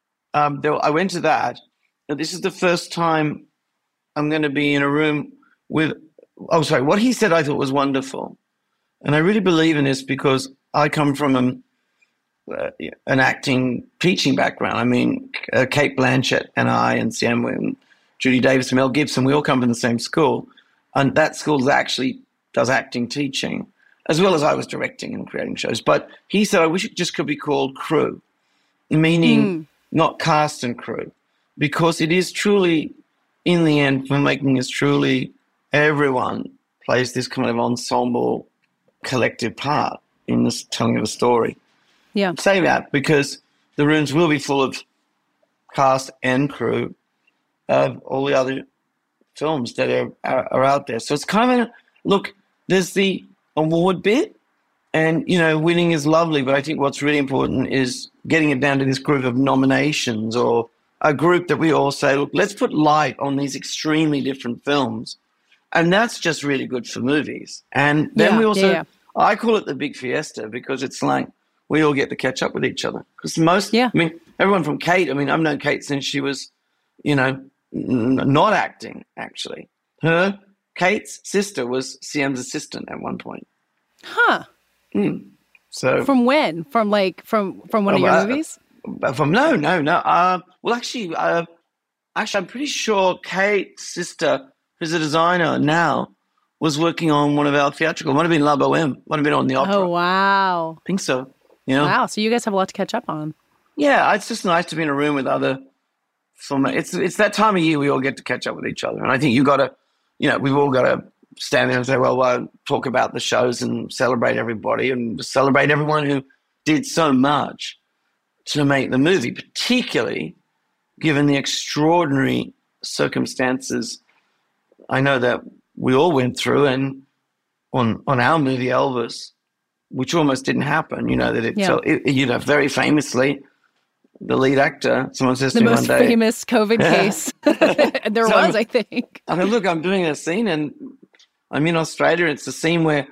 um, there, I went to that. And this is the first time I'm going to be in a room with, oh, sorry, what he said I thought was wonderful. And I really believe in this because I come from a, Uh, an acting teaching background. I mean, uh, Kate Blanchett and I and Sam and Judy Davis and Mel Gibson, we all come from the same school. And that school actually does acting teaching, as well as I was directing and creating shows. But he said, I wish it just could be called crew, meaning mm. not cast and crew, because it is truly, in the end, filmmaking is truly everyone plays this kind of ensemble collective part in this telling of a story. Yeah. Say that because the rooms will be full of cast and crew of all the other films that are, are, are out there. So it's kind of a, look, there's the award bit and, you know, winning is lovely, but I think what's really important is getting it down to this group of nominations or a group that we all say, look, let's put light on these extremely different films. And that's just really good for movies. And then yeah, we also, yeah, yeah. I call it the big fiesta because it's like, we all get to catch up with each other. Because most, yeah. I mean, everyone from Kate, I mean, I've known Kate since she was, you know, n- not acting, actually. Her, Kate's sister was C M's assistant at one point. Huh. Mm. So From when? From like, from, from one uh, of your uh, movies? From, no, no, no. Uh, well, actually, uh, actually, I'm pretty sure Kate's sister, who's a designer now, was working on one of our theatrical. Might have been La Boheme. Might have been on the opera. Oh, wow. I think so. You know? Wow, so you guys have a lot to catch up on. Yeah, it's just nice to be in a room with other film. It's it's that time of year we all get to catch up with each other, and I think you got to, you know, we've all got to stand there and say, well, well, talk about the shows and celebrate everybody and celebrate everyone who did so much to make the movie, particularly given the extraordinary circumstances I know that we all went through, and on on our movie Elvis, which almost didn't happen, you know, that it, yeah. so it, you know, very famously, the lead actor, someone says the to me most one day, famous COVID case there so was, I think. I mean, look, I'm doing a scene and I'm in Australia. It's the scene where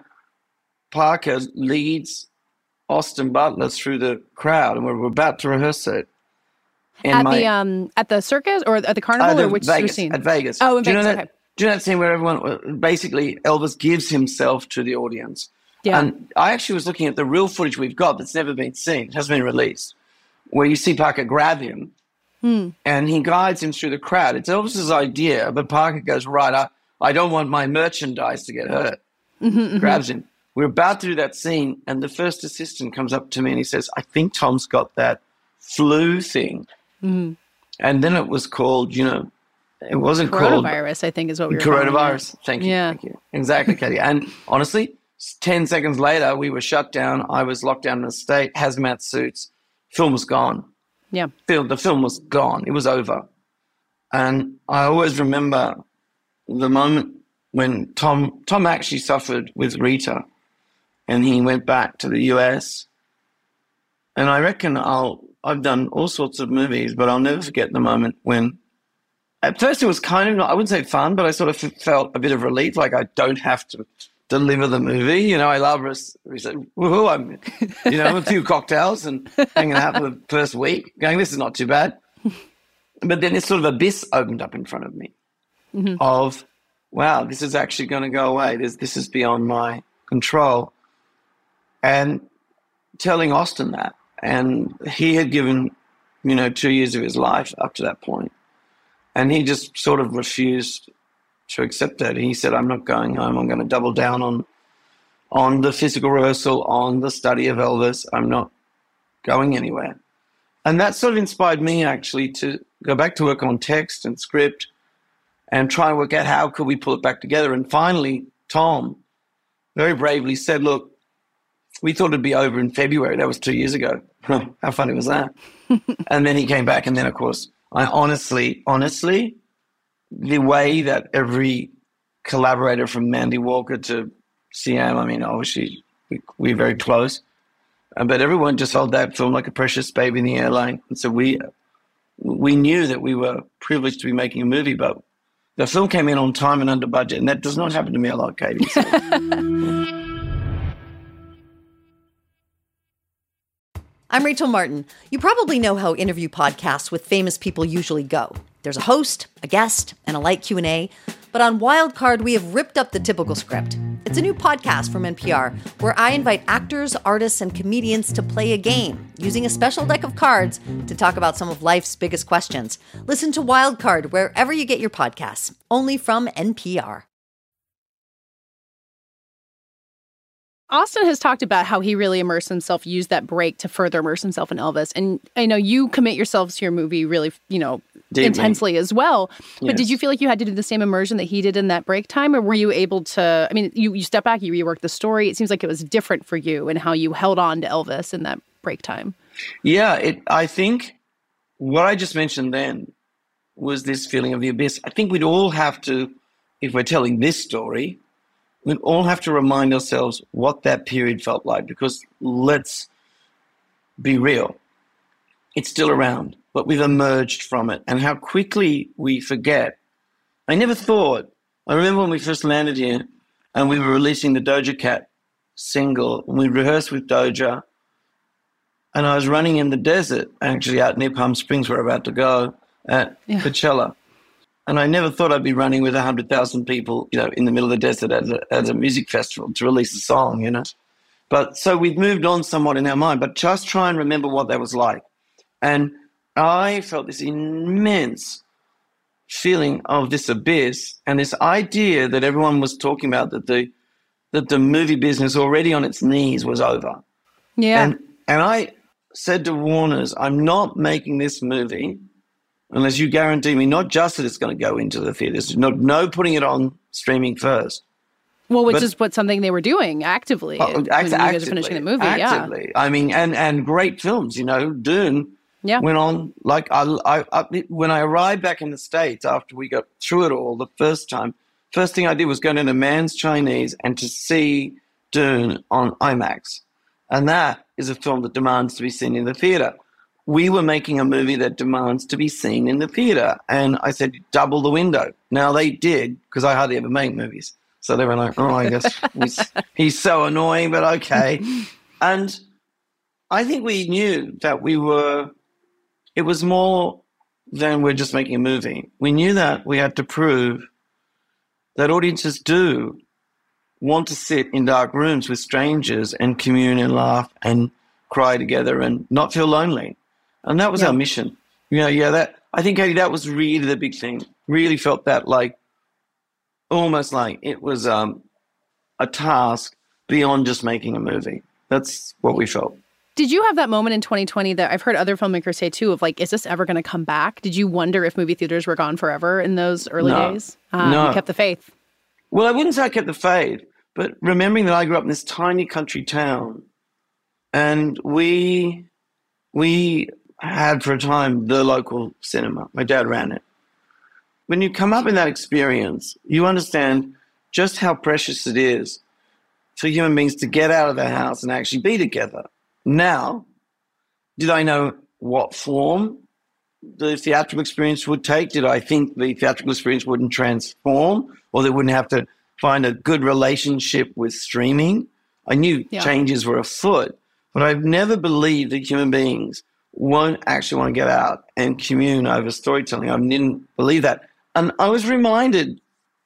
Parker leads Austin Butler through the crowd, and we're, we're about to rehearse it. And at my, the um at the circus or at the carnival uh, the or which Vegas, scene? At Vegas. Oh, in do you Vegas. know that, okay. Do you know that scene where everyone basically Elvis gives himself to the audience? Yeah. And I actually was looking at the real footage we've got that's never been seen, it hasn't been released, where you see Parker grab him Hmm. And he guides him through the crowd. It's Elvis's idea, but Parker goes, right, I, I don't want my merchandise to get hurt. Mm-hmm, Grabs mm-hmm. him. We're about to do that scene, and the first assistant comes up to me and he says, I think Tom's got that flu thing. Mm-hmm. And then it was called, you know, it wasn't coronavirus, called... Coronavirus, I think is what we were Coronavirus. Thank you. Yeah. Thank you. Exactly, Katie. And honestly, ten seconds later, we were shut down. I was locked down in a state, hazmat suits. Film was gone. Yeah. Film, the film was gone. It was over. And I always remember the moment when Tom Tom actually suffered with Rita, and he went back to the U S. And I reckon I'll I've done all sorts of movies, but I'll never forget the moment when, at first it was kind of, I wouldn't say fun, but I sort of felt a bit of relief, like I don't have to deliver the movie. You know, I love us. We said, woohoo, I'm, you know, a few cocktails and hanging out for the first week, going, this is not too bad. But then this sort of abyss opened up in front of me mm-hmm. of, wow, this is actually going to go away. This, this is beyond my control. And telling Austin that. And he had given, you know, two years of his life up to that point. And he just sort of refused to accept that. He said, I'm not going home. I'm going to double down on on the physical rehearsal, on the study of Elvis. I'm not going anywhere. And that sort of inspired me, actually, to go back to work on text and script and try and work out how could we pull it back together. And finally, Tom very bravely said, look, we thought it'd be over in February. That was two years ago. How funny was that? And then he came back. And then, of course, I honestly, honestly, the way that every collaborator from Mandy Walker to C M, I mean, obviously, we, we're very close. Uh, but everyone just held that film like a precious baby in the airline. And so we we knew that we were privileged to be making a movie, but the film came in on time and under budget. And that does not happen to me a lot, Katie. So. I'm Rachel Martin. You probably know how interview podcasts with famous people usually go. There's a host, a guest, and a light Q and A. But on Wildcard, we have ripped up the typical script. It's a new podcast from N P R where I invite actors, artists, and comedians to play a game using a special deck of cards to talk about some of life's biggest questions. Listen to Wildcard wherever you get your podcasts, only from N P R. Austin has talked about how he really immersed himself, used that break to further immerse himself in Elvis. And I know you commit yourselves to your movie really, you know, Deeply. intensely as well. But yes. Did you feel like you had to do the same immersion that he did in that break time? Or were you able to, I mean, you, you step back, you rework the story. It seems like it was different for you and how you held on to Elvis in that break time. Yeah, it, I think what I just mentioned then was this feeling of the abyss. I think we'd all have to, if we're telling this story, we'd all have to remind ourselves what that period felt like, because let's be real. It's still around, but we've emerged from it, and how quickly we forget. I never thought, I remember when we first landed here and we were releasing the Doja Cat single, and we rehearsed with Doja, and I was running in the desert, actually out near Palm Springs where we're about to go, at yeah. Coachella. And I never thought I'd be running with one hundred thousand people, you know, in the middle of the desert at a, at a music festival to release a song, you know. But so we've moved on somewhat in our mind, but just try and remember what that was like. And I felt this immense feeling of this abyss and this idea that everyone was talking about, that the that the movie business already on its knees was over. Yeah. And, and I said to Warners, I'm not making this movie unless you guarantee me not just that it's going to go into the theaters, no, no putting it on streaming first. Well, which but, is what something they were doing actively. Oh, act- when you guys actively, are finishing the movie, actively. yeah. I mean, and, and great films, you know, Dune yeah. went on, like, I, I, I, when I arrived back in the States after we got through it all the first time, first thing I did was go into Mann's Chinese and to see Dune on IMAX. And that is a film that demands to be seen in the theater. We were making a movie that demands to be seen in the theater. And I said, double the window. Now they did, because I hardly ever make movies. So they were like, oh, I guess he's, he's so annoying, but okay. And I think we knew that we were, it was more than we're just making a movie. We knew that we had to prove that audiences do want to sit in dark rooms with strangers and commune and laugh and cry together and not feel lonely. And that was yeah. our mission. Yeah, yeah, that I think Katie, that was really the big thing. Really felt that like almost like it was um, a task beyond just making a movie. That's what we felt. Did you have that moment in twenty twenty that I've heard other filmmakers say too of like, is this ever going to come back? Did you wonder if movie theaters were gone forever in those early no. days? Um, no. You kept the faith. Well, I wouldn't say I kept the faith, but remembering that I grew up in this tiny country town, and we we had for a time the local cinema. My dad ran it. When you come up in that experience, you understand just how precious it is for human beings to get out of their house and actually be together. Now, did I know what form the theatrical experience would take? Did I think the theatrical experience wouldn't transform, or they wouldn't have to find a good relationship with streaming? I knew yeah. changes were afoot, but I've never believed that human beings won't actually want to get out and commune over storytelling. I didn't believe that. And I was reminded,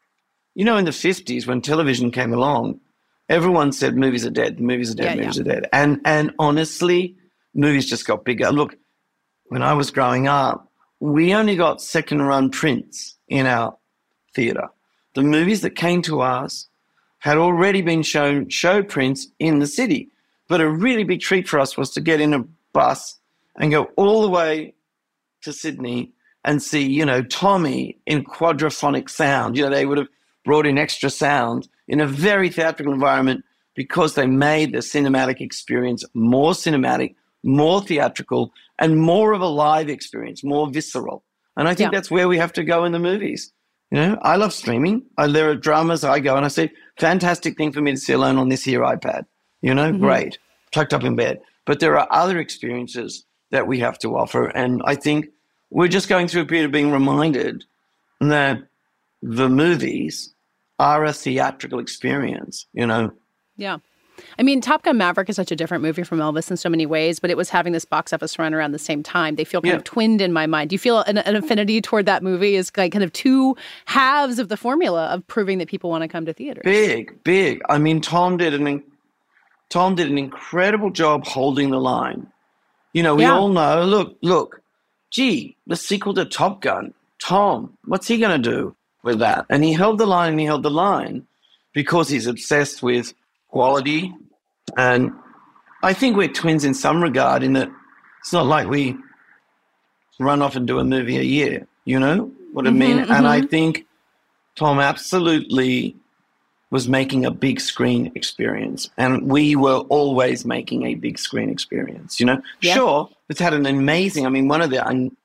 you know, in the fifties when television came along, everyone said movies are dead, the movies are dead, yeah, movies yeah. are dead. And and honestly, movies just got bigger. Look, when I was growing up, we only got second-run prints in our theatre. The movies that came to us had already been shown show prints in the city. But a really big treat for us was to get in a bus and go all the way to Sydney and see, you know, Tommy in quadraphonic sound. You know, they would have brought in extra sound in a very theatrical environment because they made the cinematic experience more cinematic, more theatrical, and more of a live experience, more visceral. And I think yeah. that's where we have to go in the movies. You know, I love streaming. I, there are dramas I go and I say, fantastic thing for me to see alone on this here iPad. You know, mm-hmm. great, tucked up in bed. But there are other experiences that we have to offer. And I think we're just going through a period of being reminded that the movies are a theatrical experience, you know? Yeah. I mean, Top Gun Maverick is such a different movie from Elvis in so many ways, but it was having this box office run around the same time. They feel kind yeah. of twinned in my mind. Do you feel an, an affinity toward that movie as like kind of two halves of the formula of proving that people want to come to theaters? Big, big. I mean, Tom did an Tom did an incredible job holding the line. You know, we yeah. all know, look, look, gee, the sequel to Top Gun, Tom, what's he going to do with that? And he held the line and he held the line because he's obsessed with quality. And I think we're twins in some regard in that it's not like we run off and do a movie a year, you know what mm-hmm, I mean? Mm-hmm. And I think Tom absolutely was making a big screen experience. And we were always making a big screen experience, you know? Yeah. Sure, it's had an amazing, I mean, one of the un-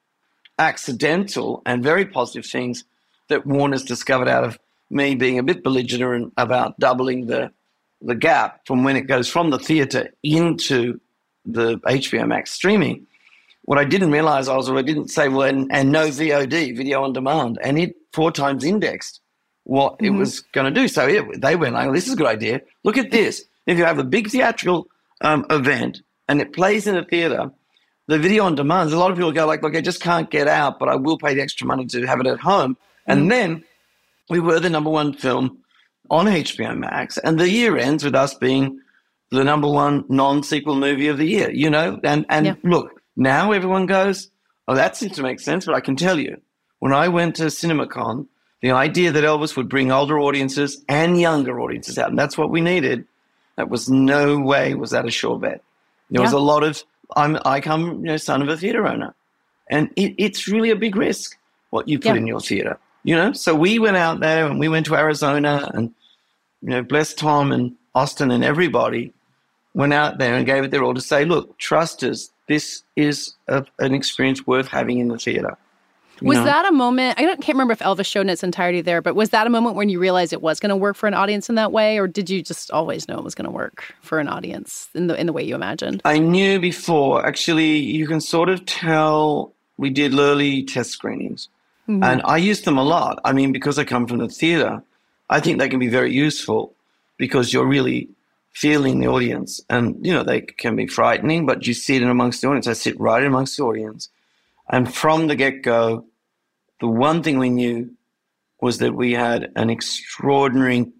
accidental and very positive things that Warner's discovered out of me being a bit belligerent about doubling the the gap from when it goes from the theater into the H B O Max streaming. What I didn't realize I was, or I didn't say, well, and, and no V O D, video on demand, and it four times indexed what mm-hmm. it was going to do. So it, they went like, this is a good idea. Look at this. If you have a big theatrical um, event and it plays in a theater, the video on demand, a lot of people go like, look, I just can't get out, but I will pay the extra money to have it at home. Mm-hmm. And then we were the number one film on H B O Max, and the year ends with us being the number one non-sequel movie of the year, you know? And and yeah. look, now everyone goes, oh, that seems to make sense, but I can tell you, when I went to CinemaCon, the idea that Elvis would bring older audiences and younger audiences out, and that's what we needed, that was no way was that a sure bet. There yeah. was a lot of, I'm, I come, you know, son of a theater owner, and it, it's really a big risk what you put yeah. in your theater. You know, so we went out there and we went to Arizona and, you know, bless Tom and Austin and everybody went out there and gave it their all to say, look, trust us, this is a, an experience worth having in the theater. Was know? that a moment, I don't, can't remember if Elvis showed in its entirety there, but was that a moment when you realized it was going to work for an audience in that way, or did you just always know it was going to work for an audience in the in the way you imagined? I knew before. Actually, you can sort of tell we did early test screenings. Mm-hmm. And I use them a lot. I mean, because I come from the theater, I think they can be very useful because you're really feeling the audience. And, you know, they can be frightening, but you sit in amongst the audience. I sit right in amongst the audience. And from the get-go, the one thing we knew was that we had an extraordinary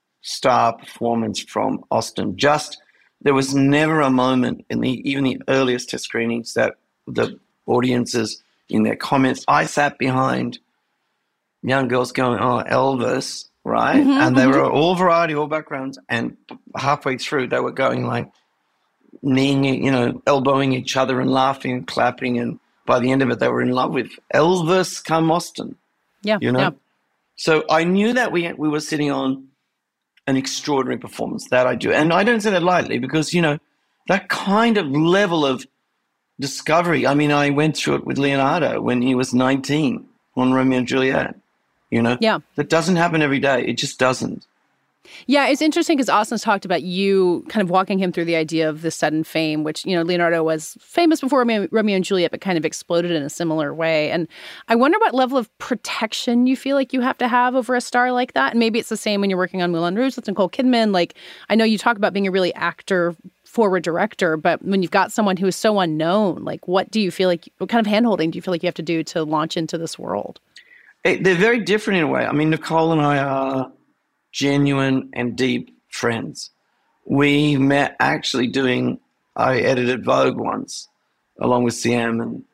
star performance from Austin. Just, there was never a moment in the even the earliest test screenings that the audiences in their comments. I sat behind young girls going, oh, Elvis, right? Mm-hmm, and they mm-hmm. were all variety, all backgrounds. And halfway through, they were going like, kneeing, you know, elbowing each other and laughing and clapping. And by the end of it, they were in love with Elvis come Austin. Yeah, you know? yeah. So I knew that we we were sitting on an extraordinary performance, that I do. And I don't say that lightly because, you know, that kind of level of discovery. I mean, I went through it with Leonardo when he was nineteen on Romeo and Juliet, you know? Yeah. That doesn't happen every day. It just doesn't. Yeah, it's interesting because Austin's talked about you kind of walking him through the idea of the sudden fame, which, you know, Leonardo was famous before Romeo, Romeo and Juliet, but kind of exploded in a similar way. And I wonder what level of protection you feel like you have to have over a star like that. And maybe it's the same when you're working on Moulin Rouge with Nicole Kidman. Like, I know you talk about being a really actor-forward director, but when you've got someone who is so unknown, like, what do you feel like, what kind of handholding do you feel like you have to do to launch into this world? It, they're very different in a way. I mean, Nicole and I are genuine and deep friends. We met actually doing, I edited Vogue once along with Siam, and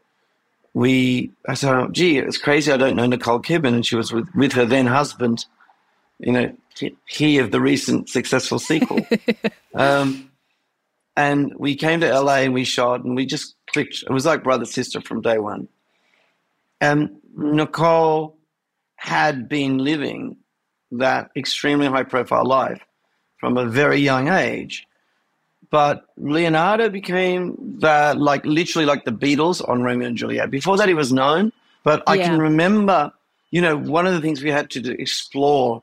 we, I said, oh, gee, it's crazy I don't know Nicole Kidman, and she was with, with her then husband, you know, he of the recent successful sequel. um, and we came to L A and we shot and we just clicked. It was like brother, sister from day one. And Nicole had been living that extremely high-profile life from a very young age. But Leonardo became that, like, literally like the Beatles on Romeo and Juliet. Before that, he was known. But I Yeah. can remember, you know, one of the things we had to do, explore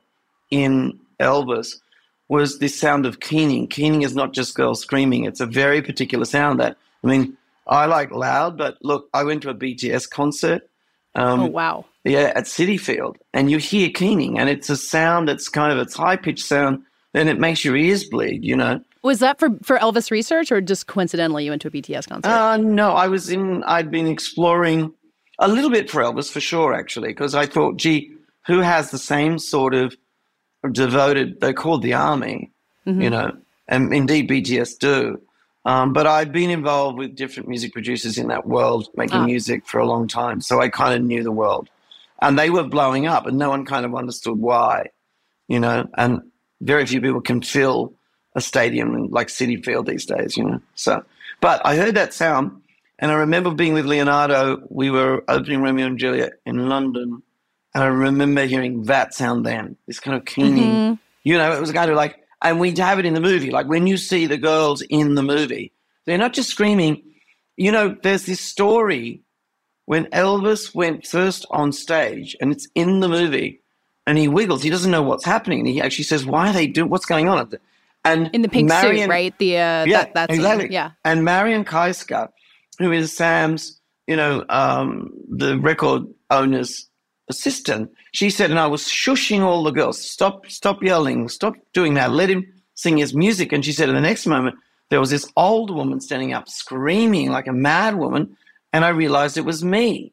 in Elvis was this sound of keening. Keening is not just girls screaming. It's a very particular sound that, I mean, I like loud, but look, I went to a B T S concert. Um, oh, wow. Yeah, at Citi Field, and you hear keening, and it's a sound that's kind of, it's high-pitched sound, and it makes your ears bleed, you know. Was that for, for Elvis research or just coincidentally you went to a B T S concert? Uh, no, I was in, I'd been exploring a little bit for Elvis, for sure, actually, because I thought, gee, who has the same sort of devoted, they're called the Army, Mm-hmm. you know, and indeed B T S do. Um, but I'd been involved with different music producers in that world, making Ah. music for a long time, so I kind of knew the world. And they were blowing up, and no one kind of understood why, you know, and very few people can fill a stadium like Citi Field these days, you know. So, but I heard that sound, and I remember being with Leonardo. We were opening Romeo and Juliet in London, and I remember hearing that sound then, this kind of keening. Mm-hmm. You know, it was kind of like, and we have it in the movie. Like when you see the girls in the movie, they're not just screaming. You know, there's this story when Elvis went first on stage, and it's in the movie, and he wiggles. He doesn't know what's happening. And he actually says, why are they doing, what's going on? And In the pink Marion, suit, right? The uh, yeah, that, that scene. exactly. Yeah. And Marion Kaiska, who is Sam's, you know, um, the record owner's assistant, she said, and I was shushing all the girls, stop, stop yelling, stop doing that, let him sing his music. And she said, in the next moment, there was this old woman standing up, screaming like a mad woman, and I realized it was me.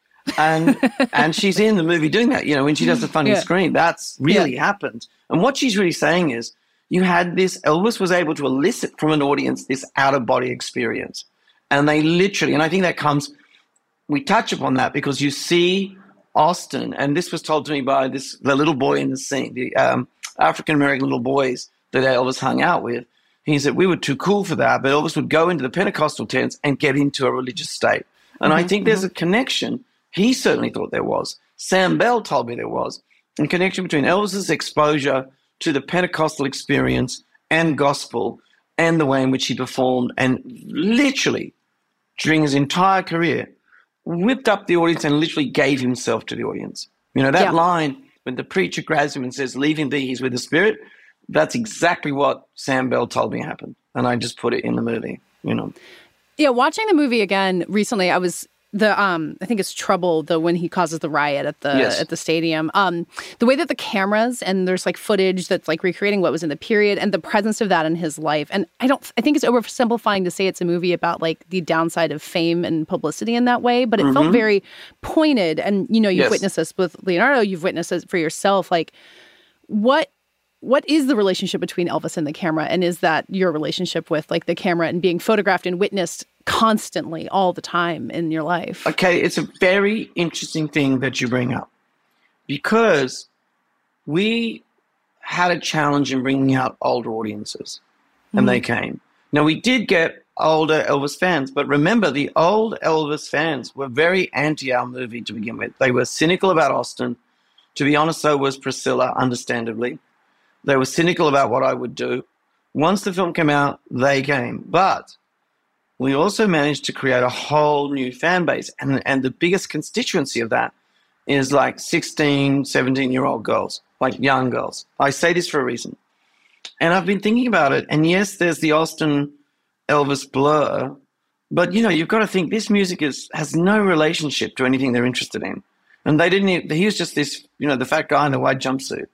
And and she's in the movie doing that, you know, when she does the funny Yeah. scream, that's really Yeah. happened. And what she's really saying is, you had this, Elvis was able to elicit from an audience this out-of-body experience. And they literally, and I think that comes, we touch upon that because you see Austin, and this was told to me by this the little boy in the scene, the um, African-American little boys that Elvis hung out with. He said, we were too cool for that, but Elvis would go into the Pentecostal tents and get into a religious state. And Mm-hmm, I think there's a connection. He certainly thought there was. Sam Bell told me there was. A connection between Elvis's exposure to the Pentecostal experience and gospel and the way in which he performed, and literally during his entire career whipped up the audience and literally gave himself to the audience. You know, that Yeah. line when the preacher grabs him and says, leave him be, he's with the Spirit, that's exactly what Sam Bell told me happened. And I just put it in the movie, you know. Yeah, watching the movie again recently, I was the um I think it's Trouble, the when he causes the riot at the Yes. at the stadium. Um the way that the cameras and there's like footage that's like recreating what was in the period and the presence of that in his life. And I don't I think it's oversimplifying to say it's a movie about like the downside of fame and publicity in that way, but it felt Mhm. very pointed. And you know, you've Yes. witnessed this with Leonardo, you've witnessed it for yourself. Like what What is the relationship between Elvis and the camera? And is that your relationship with like the camera and being photographed and witnessed constantly, all the time in your life. Okay, it's a very interesting thing that you bring up, because we had a challenge in bringing out older audiences, and mm-hmm. they came. Now, we did get older Elvis fans, but remember, the old Elvis fans were very anti our movie to begin with. They were cynical about Austin. To be honest, so was Priscilla, understandably. They were cynical about what I would do. Once the film came out, they came. But we also managed to create a whole new fan base, and, and the biggest constituency of that is like sixteen, seventeen-year-old girls, like young girls. I say this for a reason. And I've been thinking about it, and yes, there's the Austin Elvis blur, but, you know, you've got to think this music is has no relationship to anything they're interested in. And they didn't even, he was just this, you know, the fat guy in the white jumpsuit.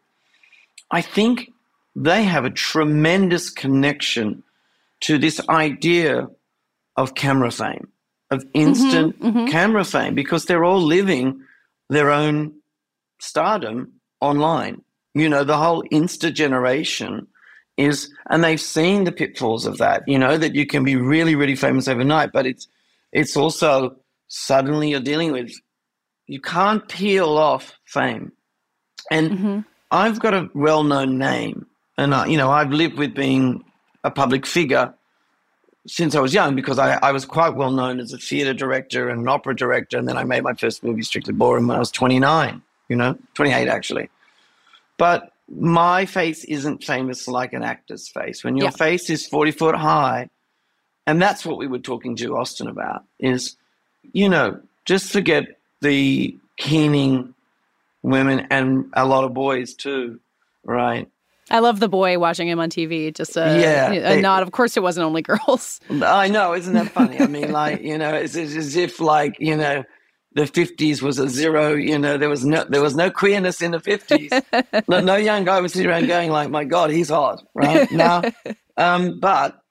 I think they have a tremendous connection to this idea of camera fame, of instant mm-hmm, mm-hmm. camera fame, because they're all living their own stardom online. You know, the whole Insta generation is, and they've seen the pitfalls of that, you know, that you can be really, really famous overnight, but it's it's also suddenly you're dealing with, you can't peel off fame. And mm-hmm. I've got a well-known name, and, I, you know, I've lived with being a public figure since I was young, because I, I was quite well known as a theater director and an opera director, and then I made my first movie, Strictly Ballroom, when I was twenty-nine, you know, twenty-eight actually. But my face isn't famous like an actor's face. When your yeah. face is forty foot high, and that's what we were talking to Austin about, is, you know, just forget the keening women and a lot of boys too, right? I love the boy watching him on T V, just a, yeah, a they, nod. Of course, it wasn't only girls. I know, isn't that funny? I mean, like, you know, it's, it's as if, like, you know, the fifties was a zero. You know, there was no there was no queerness in the fifties. no, no young guy was sitting around going like, "My God, he's hot," right? Now, um, but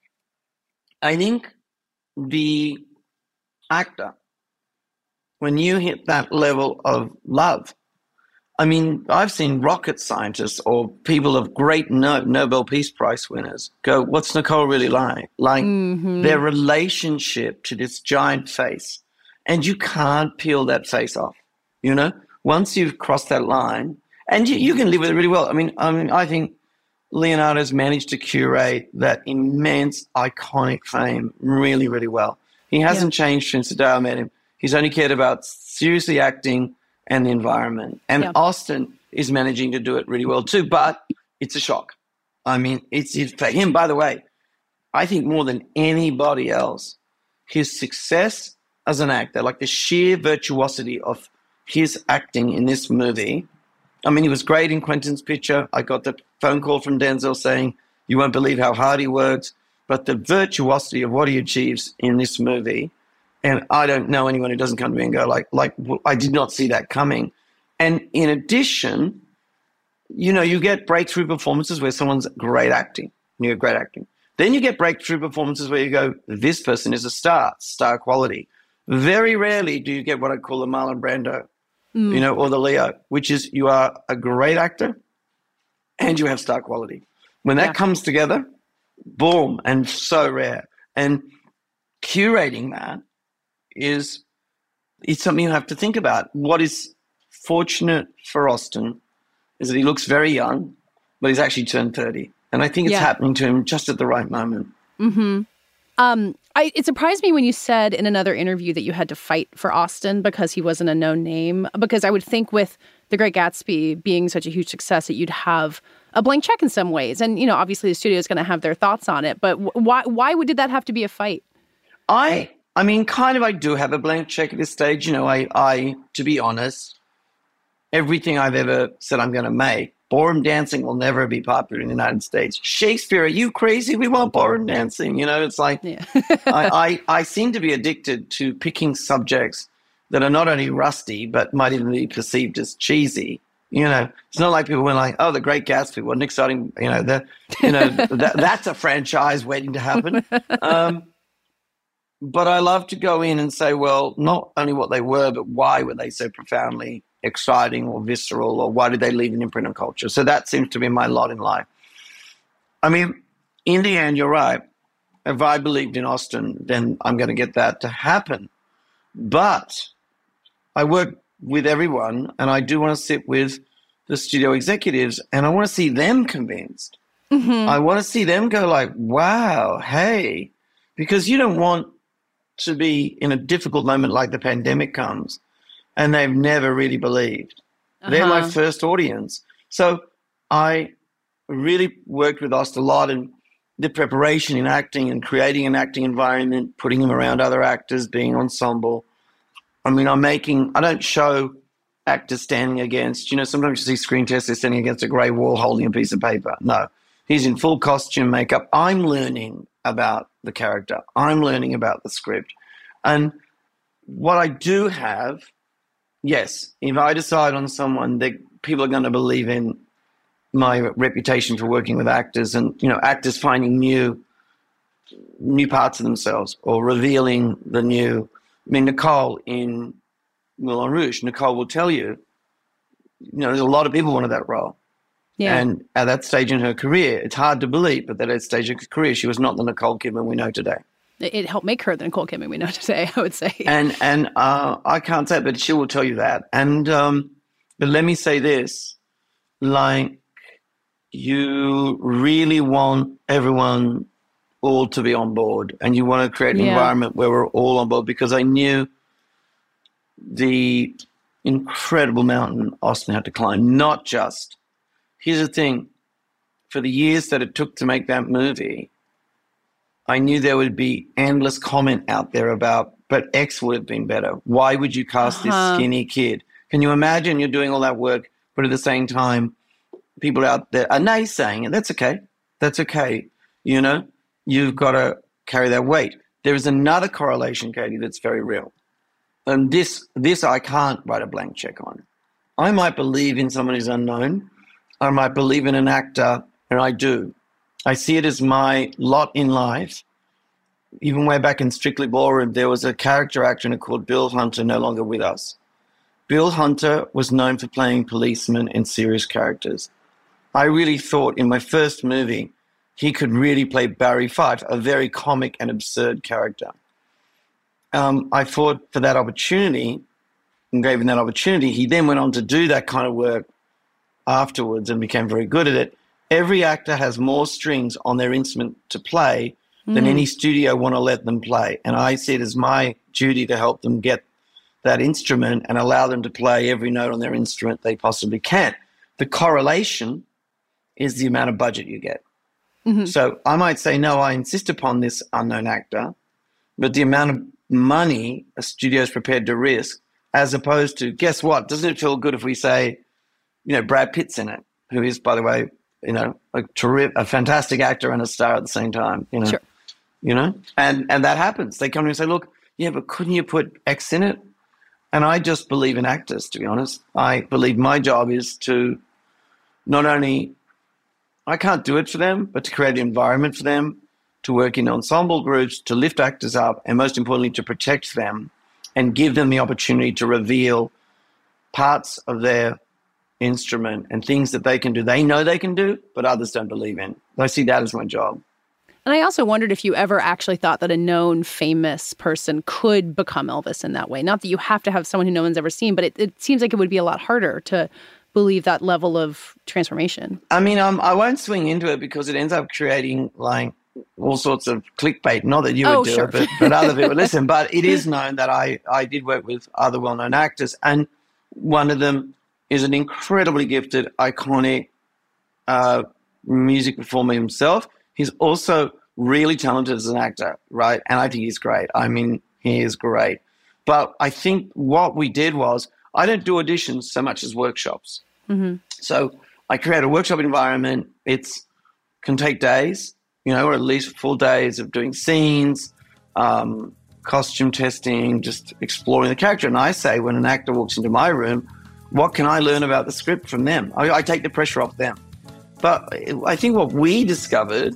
I think the actor, when you hit that level of love, I mean, I've seen rocket scientists or people of great no- Nobel Peace Prize winners go, "What's Nicole really like?" Like mm-hmm. their relationship to this giant face. And you can't peel that face off, you know? Once you've crossed that line, and you, you can live with it really well. I mean, I mean, I think Leonardo's managed to curate that immense, iconic fame really, really well. He hasn't yeah. changed since the day I met him. He's only cared about seriously acting and the environment. And yeah. Austin is managing to do it really well too, but it's a shock. I mean, it's, it's for him, by the way, I think more than anybody else, his success as an actor, like the sheer virtuosity of his acting in this movie. I mean, he was great in Quentin's Picture. I got the phone call from Denzel saying, "You won't believe how hard he works," but the virtuosity of what he achieves in this movie, and I don't know anyone who doesn't come to me and go like, like, I did not see that coming. And in addition, you know, you get breakthrough performances where someone's great acting, and you get great acting. Then you get breakthrough performances where you go, this person is a star, star quality. Very rarely do you get what I call the Marlon Brando, mm. you know, or the Leo, which is you are a great actor and you have star quality. When that yeah. comes together, boom, and so rare. And curating that is it's something you have to think about. What is fortunate for Austin is that he looks very young, but he's actually turned thirty. And I think it's yeah. happening to him just at the right moment. Mm-hmm. Um, I, it surprised me when you said in another interview that you had to fight for Austin because he wasn't a known name, because I would think with The Great Gatsby being such a huge success that you'd have a blank check in some ways. And, you know, obviously the studio is going to have their thoughts on it. But w- why why did that have to be a fight? I I mean, kind of I do have a blank check at this stage. You know, I, I to be honest, everything I've ever said I'm going to make, ballroom dancing will never be popular in the United States. Shakespeare, are you crazy? We want ballroom dancing. You know, it's like yeah. I, I, I seem to be addicted to picking subjects that are not only rusty, but might even be perceived as cheesy. You know, it's not like people were like, oh, The Great Gatsby, what an exciting, you know, the, you know, that, that's a franchise waiting to happen. Um, but I love to go in and say, well, not only what they were, but why were they so profoundly exciting or visceral, or why did they leave an imprint on culture? So that seems to be my lot in life. I mean, in the end, you're right. if I believed in Austin, then I'm going to get that to happen. But I work with everyone, and I do want to sit with the studio executives, and I want to see them convinced. Mm-hmm. I want to see them go like, wow, hey, because you don't want to be in a difficult moment like the pandemic comes, and they've never really believed. Uh-huh. They're my first audience. So I really worked with Austin a lot, and the preparation in acting and creating an acting environment, putting them around other actors, being ensemble. I mean, I'm making, I don't show actors standing against, you know, sometimes you see screen tests, they're standing against a grey wall holding a piece of paper. No, he's in full costume makeup. I'm learning about the character. I'm learning about the script. And what I do have, yes, if I decide on someone that people are going to believe in, my reputation for working with actors and, you know, actors finding new new parts of themselves or revealing the new. I mean, Nicole in Moulin Rouge, Nicole will tell you, you know, there's a lot of people wanted that role. Yeah. And at that stage in her career, it's hard to believe, but at that stage of her career, she was not the Nicole Kidman we know today. It helped make her the Nicole Kidman we know today, I would say. And and uh, I can't say it, but she will tell you that. And um, but let me say this, like, you really want everyone all to be on board, and you want to create an yeah. environment where we're all on board, because I knew the incredible mountain Austin had to climb. Not just, here's the thing, for the years that it took to make that movie, I knew there would be endless comment out there about, but X would have been better. Why would you cast uh-huh. this skinny kid? Can you imagine you're doing all that work, but at the same time, people out there are naysaying, and that's okay. That's okay. You know, you've got to carry that weight. There is another correlation, Katie, that's very real. And this, this I can't write a blank check on. I might believe in someone who's unknown. I might believe in an actor, and I do. I see it as my lot in life. Even way back in Strictly Ballroom, there was a character actor called Bill Hunter, no longer with us. Bill Hunter was known for playing policemen and serious characters. I really thought in my first movie he could really play Barry Fife, a very comic and absurd character. Um, I fought for that opportunity and gave him that opportunity. He then went on to do that kind of work afterwards and became very good at it. Every actor has more strings on their instrument to play mm. than any studio want to let them play. And I see it as my duty to help them get that instrument and allow them to play every note on their instrument they possibly can. The correlation is the amount of budget you get. Mm-hmm. So I might say, no, I insist upon this unknown actor, but the amount of money a studio is prepared to risk, as opposed to, guess what, doesn't it feel good if we say, you know, Brad Pitt's in it, who is, by the way, you know, a terrific, a fantastic actor and a star at the same time, you know, sure. you know, and, and that happens. They come to me and say, look, yeah, but couldn't you put X in it? And I just believe in actors, to be honest. I believe my job is to not only, I can't do it for them, but to create an environment for them, to work in ensemble groups, to lift actors up, and most importantly, to protect them and give them the opportunity to reveal parts of their instrument and things that they can do. They know they can do, but others don't believe in. I see that as my job. And I also wondered if you ever actually thought that a known famous person could become Elvis in that way. Not that you have to have someone who no one's ever seen, but it, it seems like it would be a lot harder to believe that level of transformation. I mean, um, I won't swing into it because it ends up creating like all sorts of clickbait. Not that you would oh, do sure. it, but, but other people listen. But it is known that I, I did work with other well-known actors, and one of them is an incredibly gifted, iconic uh, music performer himself. He's also really talented as an actor, right? And I think he's great. I mean, he is great. But I think what we did was, I don't do auditions so much as workshops. Mm-hmm. So I create a workshop environment. It's can take days, you know, or at least full days of doing scenes, um, costume testing, just exploring the character. And I say, when an actor walks into my room, what can I learn about the script from them? I, I take the pressure off them. But I think what we discovered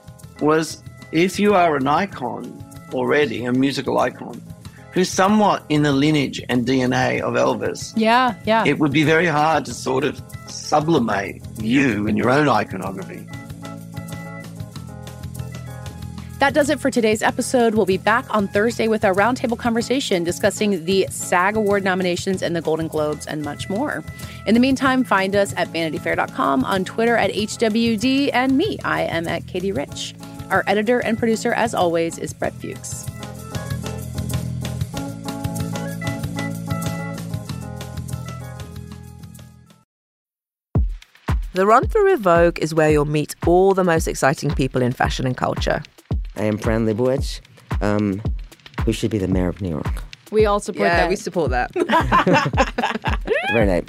was, if you are an icon already, a musical icon, who's somewhat in the lineage and D N A of Elvis, yeah, yeah, it would be very hard to sort of sublimate you in your own iconography. That does it for today's episode. We'll be back on Thursday with our roundtable conversation discussing the SAG Award nominations and the Golden Globes and much more. In the meantime, find us at vanity fair dot com, on Twitter at H W D, and me, I am at Katie Rich. Our editor and producer, as always, is Brett Fuchs. The Run Through with Vogue is where you'll meet all the most exciting people in fashion and culture. I am Fran Lebowitz, um, who should be the mayor of New York. We all support yeah, that. Yeah, we support that. Very nice.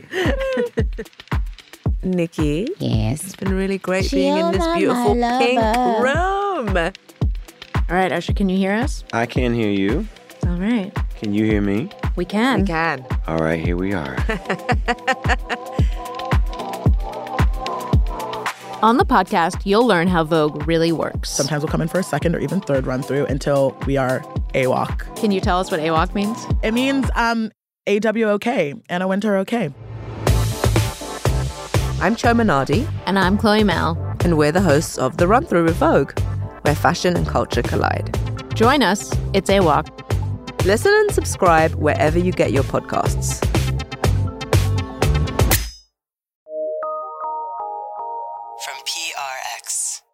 Nikki. Yes. It's been really great being in this beautiful pink room. All right, Usher, can you hear us? I can hear you. All right. Can you hear me? We can. We can. All right, here we are. On the podcast, you'll learn how Vogue really works. Sometimes we'll come in for a second or even third run through until we are A W O C. Can you tell us what A W O C means? It means um, A W O K, Anna Wintour okay. I'm Cho Minardi. And I'm Chloe Mel. And we're the hosts of The Run Through with Vogue, where fashion and culture collide. Join us. It's A W O C. Listen and subscribe wherever you get your podcasts. From P R X.